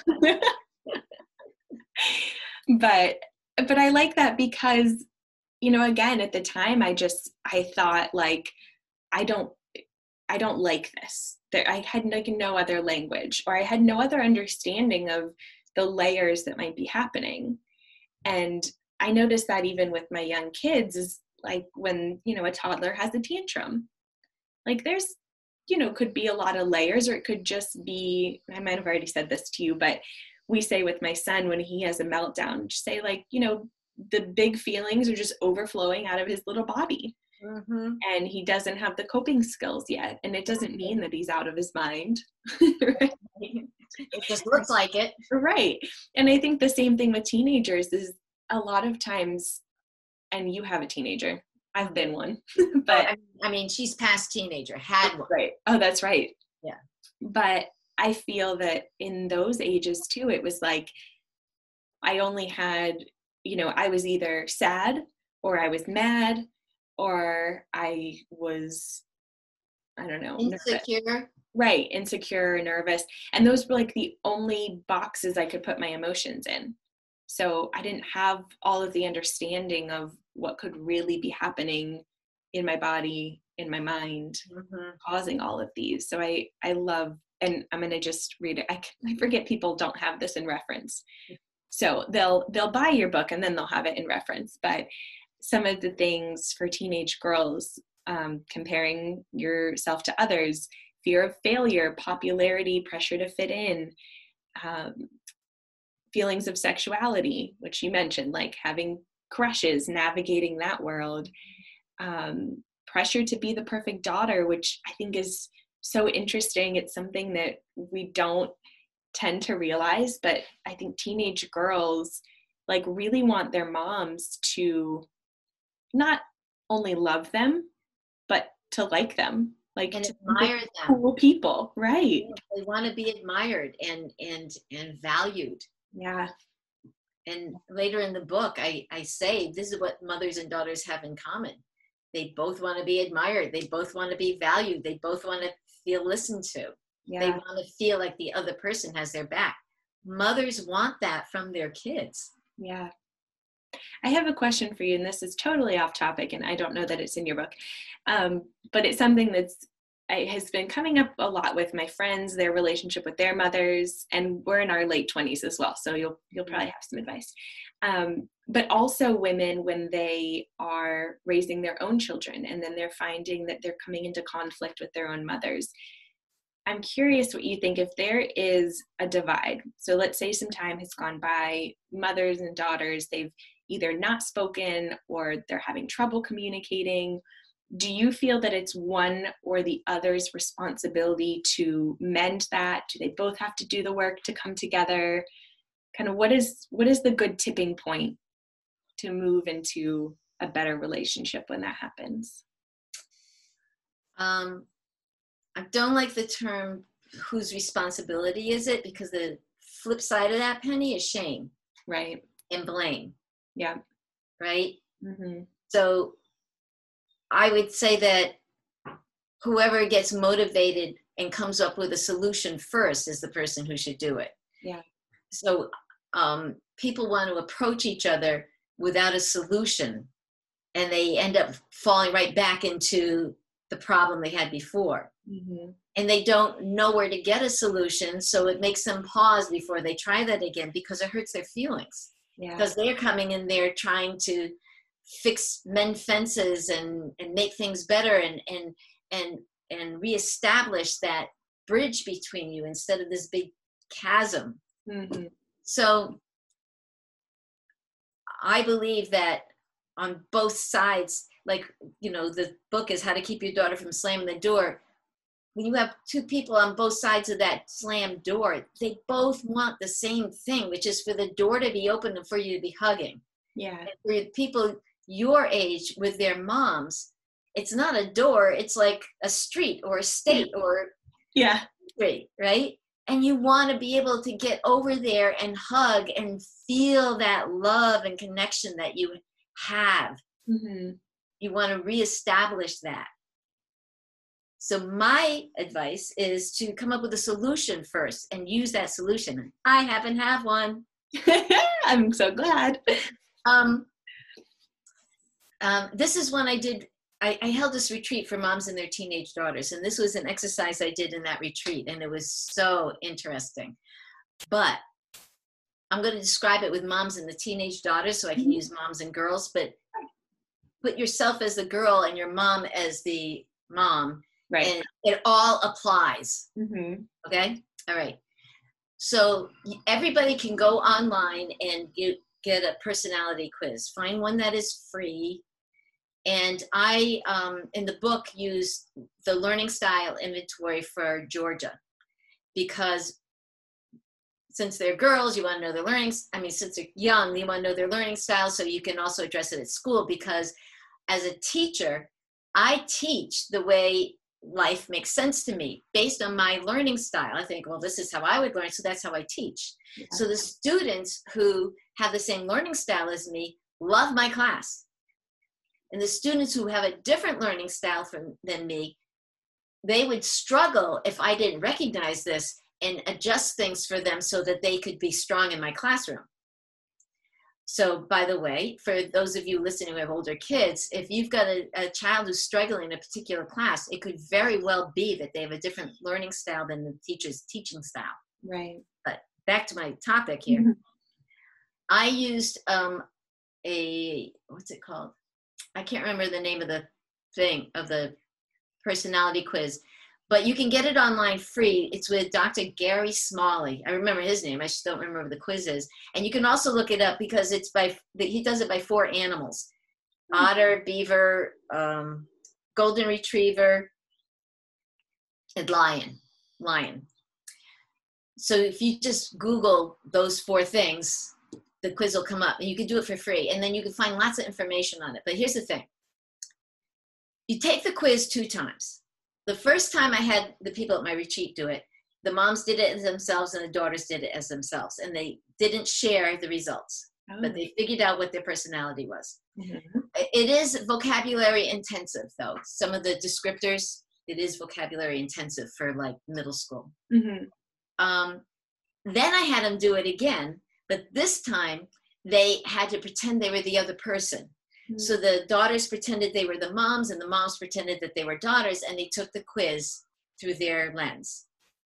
But I like that because, again, at the time, I thought like, I don't like this. I had like no other language, or I had no other understanding of the layers that might be happening. And I noticed that even with my young kids, is like when, a toddler has a tantrum, like there's, could be a lot of layers, or it could just be, I might have already said this to you, but we say with my son, when he has a meltdown, just say like, the big feelings are just overflowing out of his little body. Mm-hmm. And he doesn't have the coping skills yet. And it doesn't mean that he's out of his mind. Right? It just looks like it. Right. And I think the same thing with teenagers is a lot of times, and you have a teenager, I've been one, but I mean, she's past teenager, had one. right. Oh, that's right. Yeah. But I feel that in those ages too, it was like, I only had, I was either sad, or I was mad, or I was, I don't know, Insecure. nervous. Right. Insecure, nervous. And those were like the only boxes I could put my emotions in. So I didn't have all of the understanding of what could really be happening in my body, in my mind, causing all of these. So I love, and I'm going to just read it. I forget people don't have this in reference. So they'll buy your book and then they'll have it in reference. But some of the things for teenage girls, comparing yourself to others, fear of failure, popularity, pressure to fit in, um, feelings of sexuality, which you mentioned, like having crushes, navigating that world, pressure to be the perfect daughter, which I think is so interesting. It's something that we don't tend to realize, but I think teenage girls like really want their moms to not only love them, but to like them, like And to admire them. cool people, right? They want to be admired and valued. Yeah. And later in the book, I say this is what mothers and daughters have in common. They both want to be admired. They both want to be valued. They both want to feel listened to. They Yeah. want to feel like the other person has their back. Mothers want that from their kids. Yeah. I have a question for you, and this is totally off topic, and I don't know that it's in your book, but it's something has been coming up a lot with my friends, their relationship with their mothers, and we're in our late 20s as well, so you'll probably have some advice. But also women when they are raising their own children, and then they're finding that they're coming into conflict with their own mothers. I'm curious what you think if there is a divide. So let's say some time has gone by, mothers and daughters, they've either not spoken or they're having trouble communicating. Do you feel that it's one or the other's responsibility to mend that? Do they both have to do the work to come together? Kind of what is the good tipping point to move into a better relationship when that happens? I don't like the term whose responsibility is it, because the flip side of that penny is shame. Right. And blame. Yeah. Right? Mm-hmm. So I would say that whoever gets motivated and comes up with a solution first is the person who should do it. Yeah. So people want to approach each other without a solution, and they end up falling right back into the problem they had before. Mm-hmm. And they don't know where to get a solution, so it makes them pause before they try that again, because it hurts their feelings. Yeah. Because they're coming in there trying to mend fences and make things better and reestablish that bridge between you instead of this big chasm. Mm-hmm. So I believe that on both sides, like, the book is How to Keep Your Daughter from Slamming the Door. When you have two people on both sides of that slammed door, they both want the same thing, which is for the door to be open and for you to be hugging. Yeah. And for people your age with their moms, it's not a door, it's like a street or a state or street, right? And you want to be able to get over there and hug and feel that love and connection that you have. Mm-hmm. You want to reestablish that. So my advice is to come up with a solution first and use that solution. I happen to have one. I'm so glad. This is when I did. I held this retreat for moms and their teenage daughters, and this was an exercise I did in that retreat, and it was so interesting. But I'm going to describe it with moms and the teenage daughters, so I can use moms and girls, but put yourself as the girl and your mom as the mom. Right. And it all applies. Mm-hmm. Okay? All right. So everybody can go online and get a personality quiz. Find one that is free. And I, in the book, use the learning style inventory for Georgia, because since they're girls, you want to know their since they're young, you want to know their learning style, so you can also address it at school. Because as a teacher, I teach the way life makes sense to me based on my learning style. I think, well, this is how I would learn, so that's how I teach. Yeah. So the students who have the same learning style as me love my class. And the students who have a different learning style than me, they would struggle if I didn't recognize this and adjust things for them so that they could be strong in my classroom. So, by the way, for those of you listening who have older kids, if you've got a child who's struggling in a particular class, it could very well be that they have a different learning style than the teacher's teaching style. Right. But back to my topic here. Mm-hmm. I used what's it called? I can't remember the name of the thing, of the personality quiz, but you can get it online free. It's with Dr. Gary Smalley. I remember his name. I just don't remember what the quiz is. And you can also look it up because he does it by 4 animals: otter, beaver, golden retriever, and lion. So if you just Google those 4 things, the quiz will come up, and you can do it for free. And then you can find lots of information on it. But here's the thing. You take the quiz 2 times. The first time I had the people at my retreat do it, the moms did it as themselves and the daughters did it as themselves. And they didn't share the results, but they figured out what their personality was. Mm-hmm. It is vocabulary intensive, though. Some of the descriptors, it is vocabulary intensive for like middle school. Mm-hmm. Then I had them do it again, but this time they had to pretend they were the other person. Mm-hmm. So the daughters pretended they were the moms and the moms pretended that they were daughters, and they took the quiz through their lens.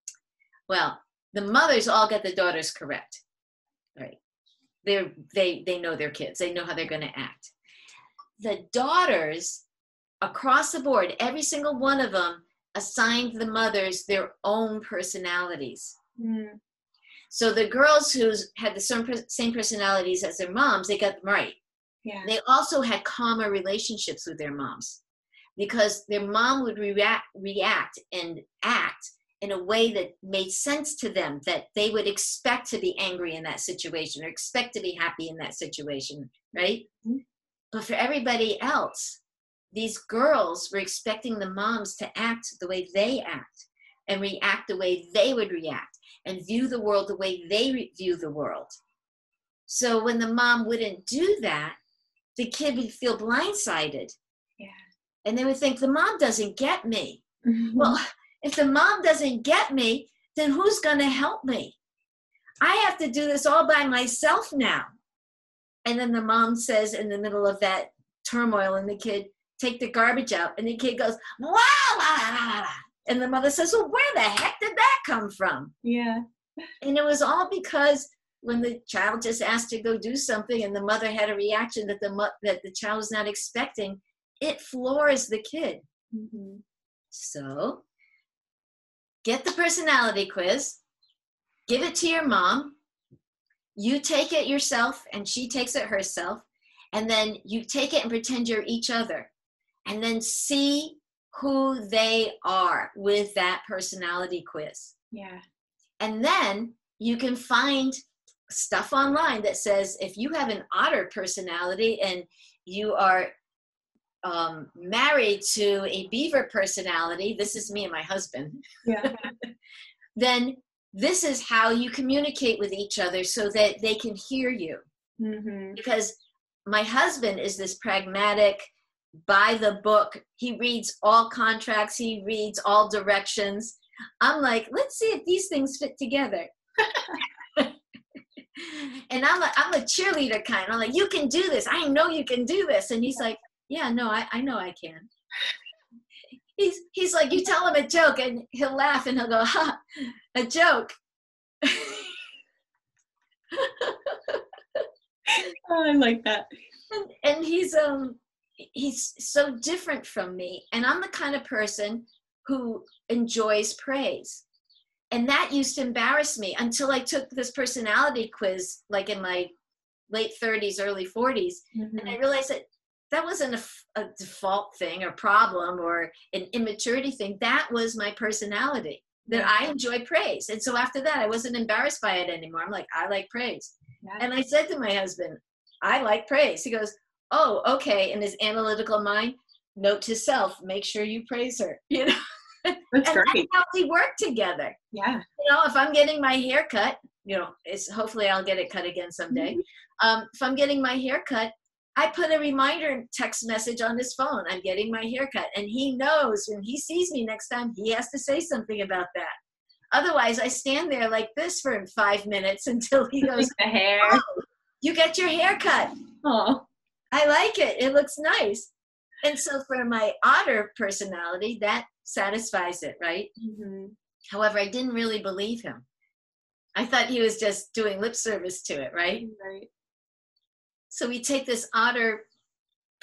Well, the mothers all got the daughters correct, right? They know their kids. They know how they're going to act. The daughters, across the board, every single one of them assigned the mothers their own personalities. Mm. So the girls who had the same personalities as their moms, they got them right. Yeah. They also had calmer relationships with their moms because their mom would react and act in a way that made sense to them, that they would expect to be angry in that situation or expect to be happy in that situation, right? Mm-hmm. But for everybody else, these girls were expecting the moms to act the way they act and react the way they would react and view the world the way they view the world. So when the mom wouldn't do that, the kid would feel blindsided. Yeah. And they would think, the mom doesn't get me. Mm-hmm. Well, if the mom doesn't get me, then who's going to help me? I have to do this all by myself now. And then the mom says in the middle of that turmoil, and the kid, take the garbage out. And the kid goes, wow, la, la, la. And the mother says, well, where the heck did that come from? Yeah. And it was all because when the child just asked to go do something and the mother had a reaction that the child was not expecting, it floors the kid. Mm-hmm. So get the personality quiz, give it to your mom, you take it yourself and she takes it herself, and then you take it and pretend you're each other, and then see who they are with that personality quiz. Yeah. And then you can find stuff online that says if you have an otter personality and you are married to a beaver personality, this is me and my husband, yeah. Then this is how you communicate with each other so that they can hear you. Mm-hmm. Because my husband is this pragmatic, by the book, he reads all contracts, he reads all directions. I'm like, let's see if these things fit together. And I'm a cheerleader kind. I'm like, you can do this. I know you can do this. And he's like, yeah, no, I know I can. He's like, you tell him a joke and he'll laugh and he'll go, ha, a joke. Oh, I like that. And he's so different from me. And I'm the kind of person who enjoys praise. And that used to embarrass me until I took this personality quiz, like in my late 30s, early 40s. Mm-hmm. And I realized that wasn't a default thing or problem or an immaturity thing. That was my personality, that yeah. I enjoy praise. And so after that, I wasn't embarrassed by it anymore. I'm like, I like praise. Yeah. And I said to my husband, I like praise. He goes, oh, okay. In his analytical mind, note to self, make sure you praise her, you know? That's great. That's how we work together. Yeah. You know, if I'm getting my hair cut, you know, hopefully I'll get it cut again someday. Mm-hmm. If I'm getting my hair cut, I put a reminder text message on his phone. I'm getting my hair cut. And he knows when he sees me next time, he has to say something about that. Otherwise, I stand there like this for 5 minutes until he goes, the hair. Oh, you get your hair cut. Oh, I like it. It looks nice. And so for my otter personality, that satisfies it, right? Mm-hmm. However, I didn't really believe him. I thought he was just doing lip service to it, right? Right. So we take this otter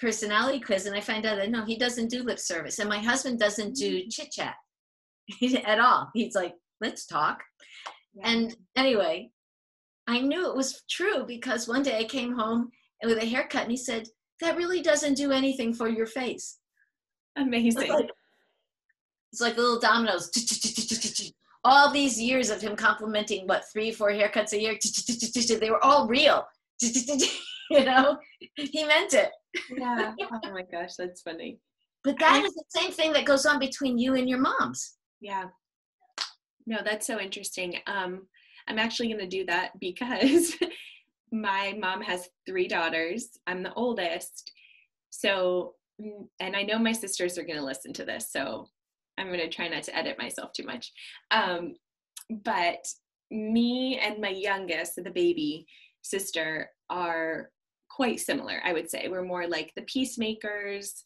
personality quiz, and I find out that no, he doesn't do lip service, and my husband doesn't do chit chat at all. He's like, let's talk. Yeah. And anyway, I knew it was true because one day I came home with a haircut, and he said, that really doesn't do anything for your face. Amazing. It's like little dominoes. All these years of him complimenting, 3 or 4 haircuts a year, they were all real. You know, he meant it. Yeah. Oh my gosh, that's funny. But that is the same thing that goes on between you and your moms. Yeah. No, that's so interesting. I'm actually going to do that because my mom has 3 daughters. I'm the oldest. So, and I know my sisters are going to listen to this, so I'm going to try not to edit myself too much. But me and my youngest, the baby sister, are quite similar, I would say. We're more like the peacemakers.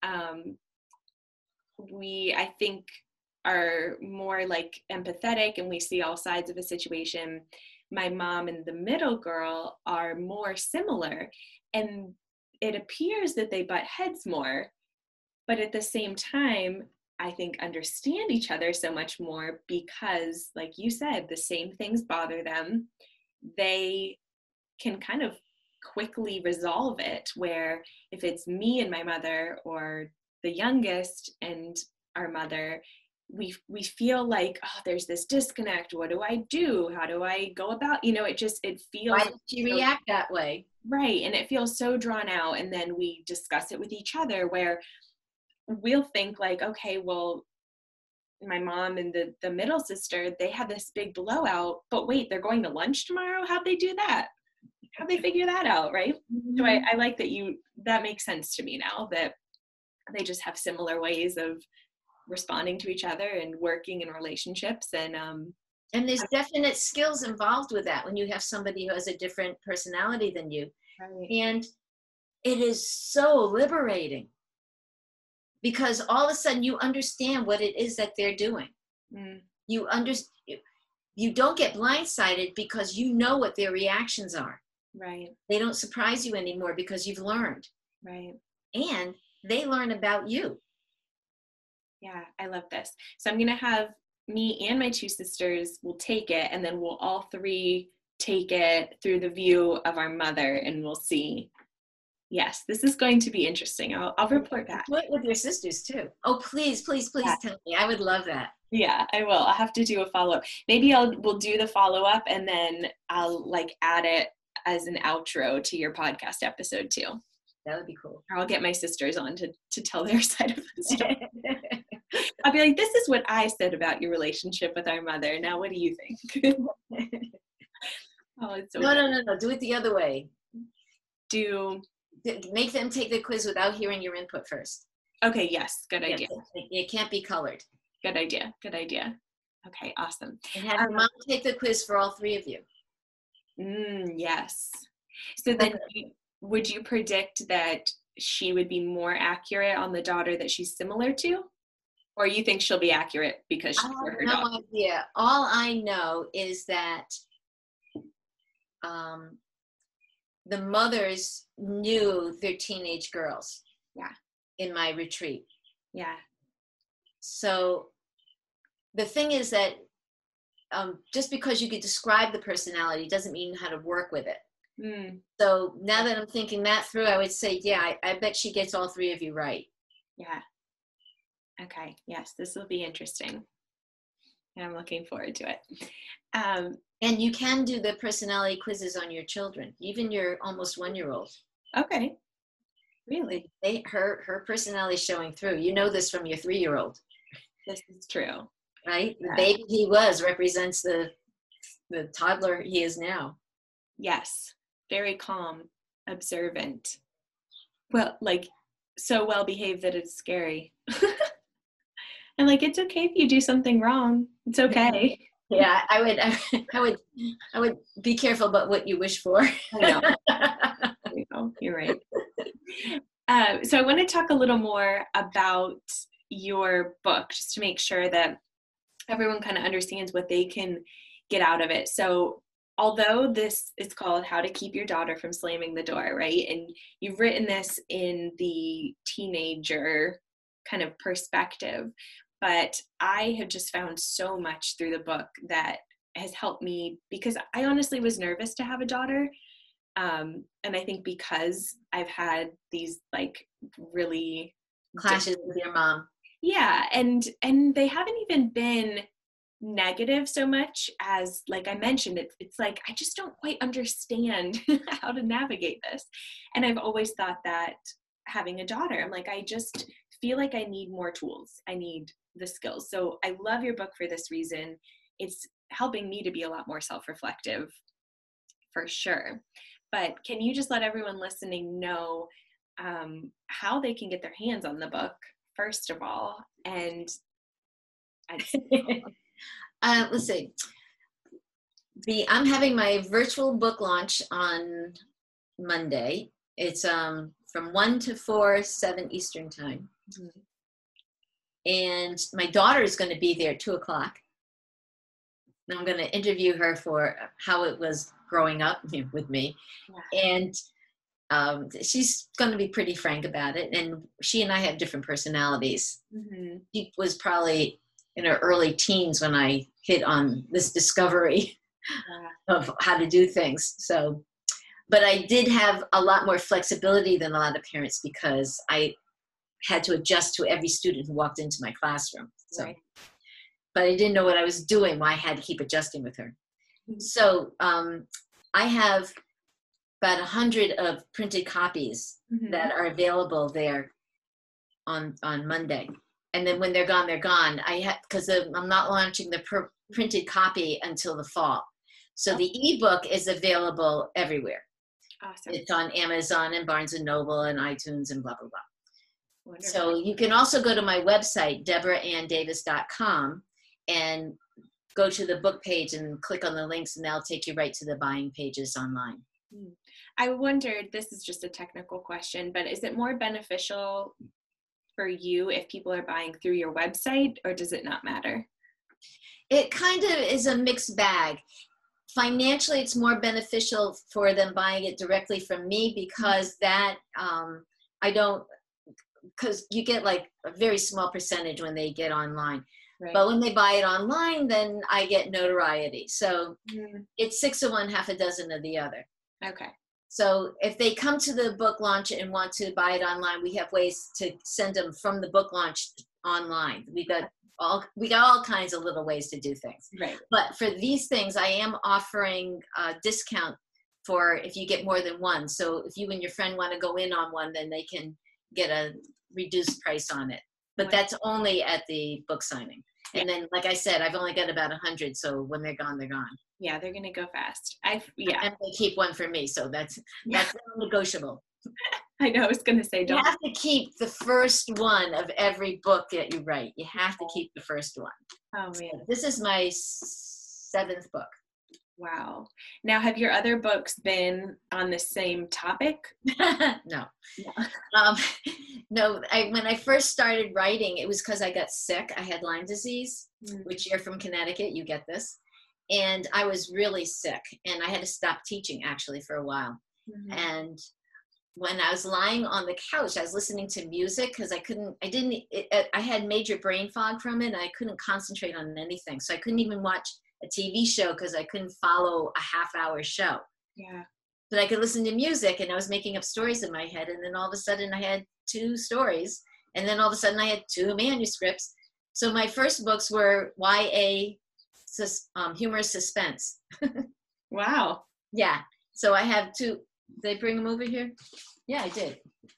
We, I think, are more like empathetic, and we see all sides of a situation. My mom and the middle girl are more similar, and it appears that they butt heads more, but at the same time, I think understand each other so much more because, like you said, the same things bother them. They can kind of quickly resolve it, where if it's me and my mother, or the youngest and our mother, we feel like, oh, there's this disconnect. What do I do? How do I go about, it feels. Why did she react that way? Right. And it feels so drawn out. And then we discuss it with each other, where we'll think like, okay, well, my mom and the middle sister, they had this big blowout, but wait, they're going to lunch tomorrow? How'd they do that? How'd they figure that out? Right. Mm-hmm. So I like that makes sense to me now, that they just have similar ways of responding to each other and working in relationships. And there's definite skills involved with that when you have somebody who has a different personality than you. Right. And it is so liberating because all of a sudden you understand what it is that they're doing. Mm. You don't get blindsided because you know what their reactions are. Right. They don't surprise you anymore because you've learned. Right. And they learn about you. Yeah, I love this. So I'm going to have me and my 2 sisters will take it, and then we'll all 3 take it through the view of our mother, and we'll see. Yes, this is going to be interesting. I'll report back. Do it with your sisters too. Oh, please yeah. Tell me. I would love that. Yeah, I will. I'll have to do a follow-up. Maybe we'll do the follow-up, and then I'll add it as an outro to your podcast episode too. That would be cool. Or I'll get my sisters on to tell their side of the story. I'll be like, this is what I said about your relationship with our mother. Now, what do you think? Oh, it's so No. Do it the other way. Make them take the quiz without hearing your input first. Okay, yes. Good idea. It can't be colored. Good idea. Okay, awesome. And have your mom take the quiz for all 3 of you. Yes. So then would you predict that she would be more accurate on the daughter that she's similar to? Or you think she'll be accurate because she's her daughter? I have no idea. All I know is that the mothers knew their teenage girls. Yeah. In my retreat. Yeah. So the thing is that just because you could describe the personality doesn't mean how to work with it. Mm. So now that I'm thinking that through, I would say, yeah, I bet she gets all 3 of you right. Yeah. Okay. Yes, this will be interesting. And I'm looking forward to it. And you can do the personality quizzes on your children, even your almost 1-year-old. Okay. Really? Her personality is showing through. You know this from your 3-year-old. This is true. Right? Yeah. The baby he was represents the toddler he is now. Yes. Very calm, observant. Well, so well behaved that it's scary. And it's okay if you do something wrong. It's okay. Yeah, I would be careful about what you wish for. I know. You're right. So I want to talk a little more about your book, just to make sure that everyone kind of understands what they can get out of it. So although this is called How to Keep Your Daughter from Slamming the Door, right? And you've written this in the teenager kind of perspective, but I have just found so much through the book that has helped me, because I honestly was nervous to have a daughter. And I think because I've had these like really Clashes with your mom. Yeah, and they haven't even been negative so much as, like I mentioned, it's like I just don't quite understand how to navigate this. And I've always thought that having a daughter, I'm like, I just feel like I need more tools. I need the skills. So I love your book for this reason. It's helping me to be a lot more self-reflective for sure. But can you just let everyone listening know how they can get their hands on the book, first of all? And let's see. I'm having my virtual book launch on Monday. It's from 1 to 4, 7 Eastern time. Mm-hmm. And my daughter is going to be there at 2:00. And I'm going to interview her for how it was growing up with me. Yeah. And she's going to be pretty frank about it. And she and I have different personalities. Mm-hmm. She was probably in her early teens when I hit on this discovery of how to do things. So, but I did have a lot more flexibility than a lot of parents because I had to adjust to every student who walked into my classroom. So, right. But I didn't know what I was doing, why I had to keep adjusting with her. Mm-hmm. So I have about 100 of printed copies mm-hmm. that are available there on Monday. And then when they're gone, they're gone. Because I'm not launching the printed copy until the fall. So the ebook is available everywhere. Awesome. It's on Amazon and Barnes & Noble and iTunes and blah, blah, blah. Wonderful. So you can also go to my website, DeborahAnnDavis.com, and go to the book page and click on the links, and they'll take you right to the buying pages online. I wondered, this is just a technical question, but is it more beneficial for you if people are buying through your website, or does it not matter? It kind of is a mixed bag. Financially, it's more beneficial for them buying it directly from me because that because you get like a very small percentage when they get online. Right. But when they buy it online, then I get notoriety. So it's 6 of one, half a dozen of the other. Okay. So if they come to the book launch and want to buy it online, we have ways to send them from the book launch online. We got all kinds of little ways to do things. Right. But for these things, I am offering a discount for if you get more than one. So if you and your friend want to go in on one, then they can get a reduced price on it. But that's only at the book signing. And then, like I said, I've only got about 100. So when they're gone, they're gone. Yeah, they're going to go fast. And they keep one for me. So that's negotiable. I know. I was going to say, you have to keep the first one of every book that you write. You have to keep the first one. Oh, man. This is my 7th book. Wow. Now, have your other books been on the same topic? No. No. When I first started writing, it was because I got sick. I had Lyme disease, which you're from Connecticut, you get this. And I was really sick, and I had to stop teaching actually for a while. Mm-hmm. And when I was lying on the couch, I was listening to music because I had major brain fog from it, and I couldn't concentrate on anything. So I couldn't even watch a TV show because I couldn't follow a half-hour show. Yeah. But I could listen to music, and I was making up stories in my head, and then all of a sudden I had 2 stories, and then all of a sudden I had 2 manuscripts. So my first books were YA humorous suspense. Wow. Yeah. So I have 2. Did they bring them over here? Yeah, I did.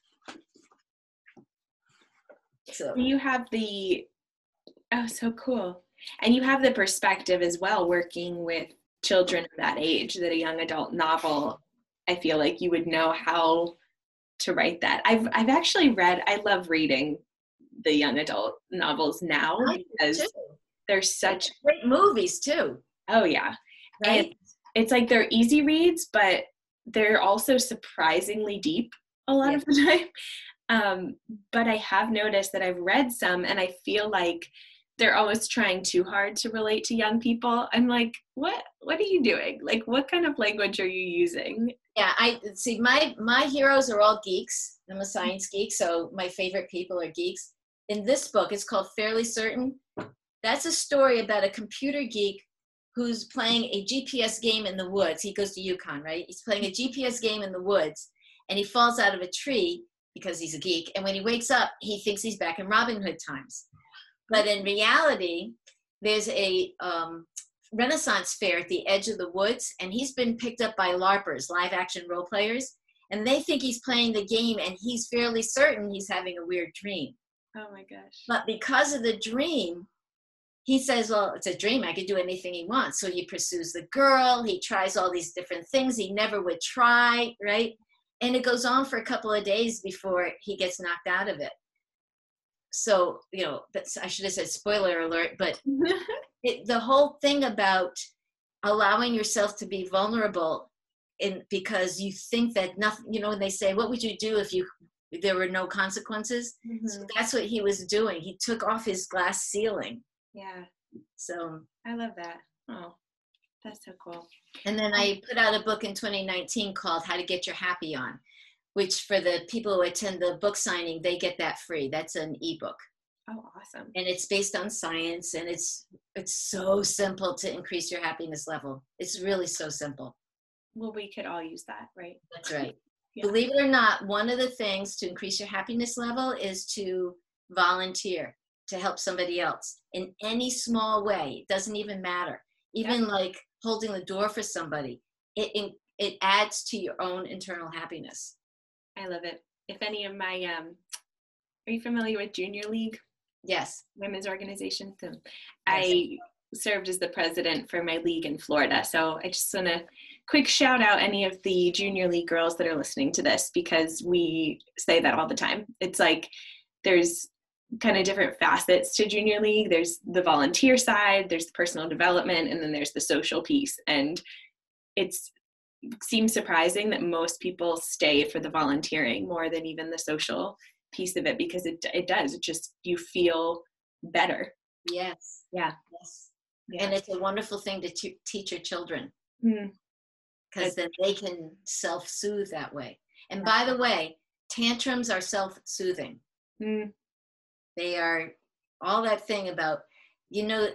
So you have so cool. And you have the perspective as well, working with children of that age, that a young adult novel, I feel like you would know how to write that. I've actually read, I love reading the young adult novels now because they're such great movies too. Oh yeah. Right. And it's like they're easy reads, but they're also surprisingly deep a lot of the time. But I have noticed that I've read some and I feel like they're almost trying too hard to relate to young people. I'm like, what are you doing? Like, what kind of language are you using? Yeah, I see my heroes are all geeks. I'm a science geek, so my favorite people are geeks. In this book, it's called Fairly Certain. That's a story about a computer geek who's playing a GPS game in the woods. He goes to Yukon, right? He's playing a GPS game in the woods, and he falls out of a tree because he's a geek. And when he wakes up, he thinks he's back in Robin Hood times. But in reality, there's a Renaissance fair at the edge of the woods, and he's been picked up by LARPers, live action role players, and they think he's playing the game, and he's fairly certain he's having a weird dream. Oh my gosh. But because of the dream, he says, well, it's a dream. I could do anything he wants. So he pursues the girl. He tries all these different things he never would try, right? And it goes on for a couple of days before he gets knocked out of it. So, I should have said spoiler alert, but the whole thing about allowing yourself to be vulnerable because you think that nothing, when they say, what would you do if there were no consequences? Mm-hmm. So that's what he was doing. He took off his glass ceiling. Yeah. So I love that. Oh, that's so cool. And then I put out a book in 2019 called How to Get Your Happy On, which for the people who attend the book signing, they get that free. That's an ebook. Oh, awesome. And it's based on science, and it's so simple to increase your happiness level. It's really so simple. Well, we could all use that, right? That's right. Yeah. Believe it or not, one of the things to increase your happiness level is to volunteer, to help somebody else in any small way. It doesn't even matter. Even like holding the door for somebody, it adds to your own internal happiness. I love it. If any of my, are you familiar with Junior League? Yes. Women's organization. So yes. I served as the president for my league in Florida. So I just want to quick shout out any of the Junior League girls that are listening to this, because we say that all the time. It's like there's kind of different facets to Junior League. There's the volunteer side, there's the personal development, and then there's the social piece. And it seems surprising that most people stay for the volunteering more than even the social piece of it, because it does. It just, you feel better. Yes. Yeah. Yes. Yeah. And it's a wonderful thing to teach your children, because then they can self-soothe that way. And by the way, tantrums are self-soothing. They are all that thing about, yoga,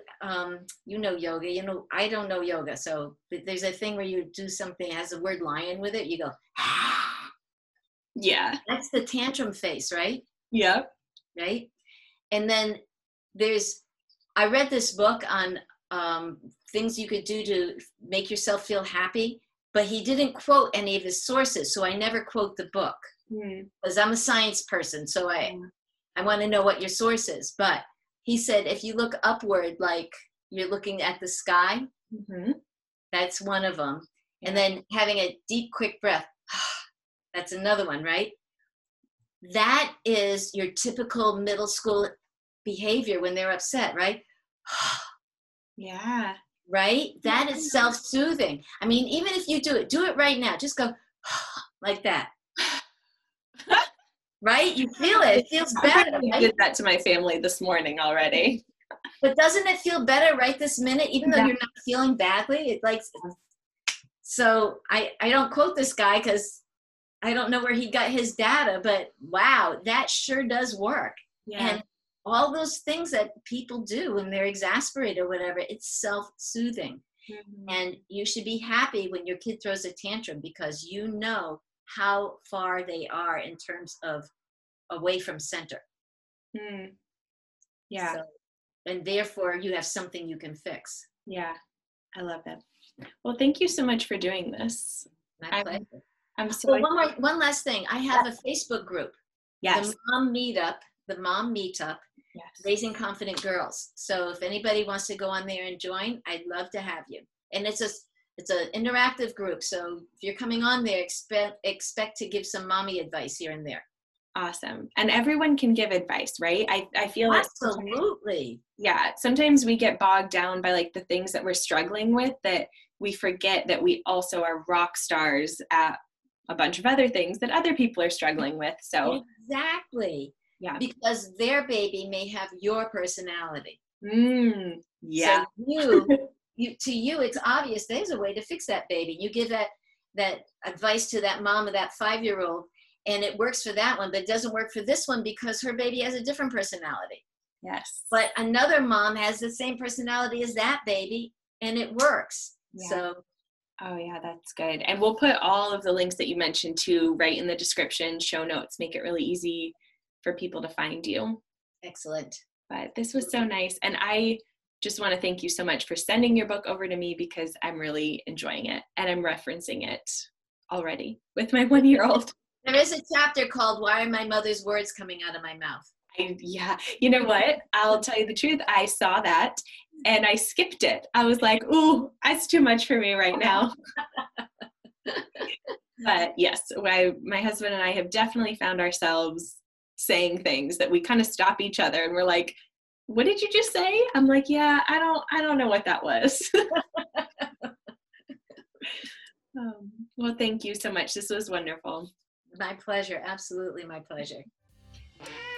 I don't know yoga. So there's a thing where you do something that has the word lion with it. You go, ah. Yeah. That's the tantrum face, right? Yeah. Right. And then I read this book on things you could do to make yourself feel happy, but he didn't quote any of his sources. So I never quote the book because I'm a science person. So I want to know what your source is. But he said, if you look upward, like you're looking at the sky, that's one of them. Yeah. And then having a deep, quick breath, that's another one, right? That is your typical middle school behavior when they're upset, right? Yeah. Right? That is self-soothing. I mean, even if you do it right now. Just go like that. Right? You feel it. It feels better. I did that to my family this morning already. But doesn't it feel better right this minute, even though you're not feeling badly? So I don't quote this guy because I don't know where he got his data, but wow, that sure does work. Yeah. And all those things that people do when they're exasperated or whatever, it's self-soothing. And you should be happy when your kid throws a tantrum, because you know how far they are in terms of away from center. Yeah. So, and therefore you have something you can fix. Yeah. I love that. Well, thank you so much for doing this. My pleasure. I'm so one last thing. I have a Facebook group. Yes. The Mom Meetup, yes. Raising Confident Girls. So if anybody wants to go on there and join, I'd love to have you. And it's an interactive group. So if you're coming on there, expect to give some mommy advice here and there. Awesome. And everyone can give advice, right? I feel absolutely. Sometimes we get bogged down by like the things that we're struggling with, that we forget that we also are rock stars at a bunch of other things that other people are struggling with. So exactly. Yeah. Because their baby may have your personality. Yeah. So to you, it's obvious there's a way to fix that baby. You give that advice to that mom of that 5-year-old, and it works for that one, but it doesn't work for this one because her baby has a different personality. Yes. But another mom has the same personality as that baby, and it works. Yeah. So. Oh yeah, that's good. And we'll put all of the links that you mentioned too right in the description, show notes, make it really easy for people to find you. Excellent. But this was so nice. And I just want to thank you so much for sending your book over to me, because I'm really enjoying it and I'm referencing it already with my 1-year-old. There is a chapter called Why Are My Mother's Words Coming Out of My Mouth? Yeah. You know what? I'll tell you the truth. I saw that and I skipped it. I was like, ooh, that's too much for me right now. But yes, my husband and I have definitely found ourselves saying things that we kind of stop each other and we're like, what did you just say? I'm like, yeah, I don't know what that was. Well, thank you so much. This was wonderful. My pleasure. Absolutely my pleasure.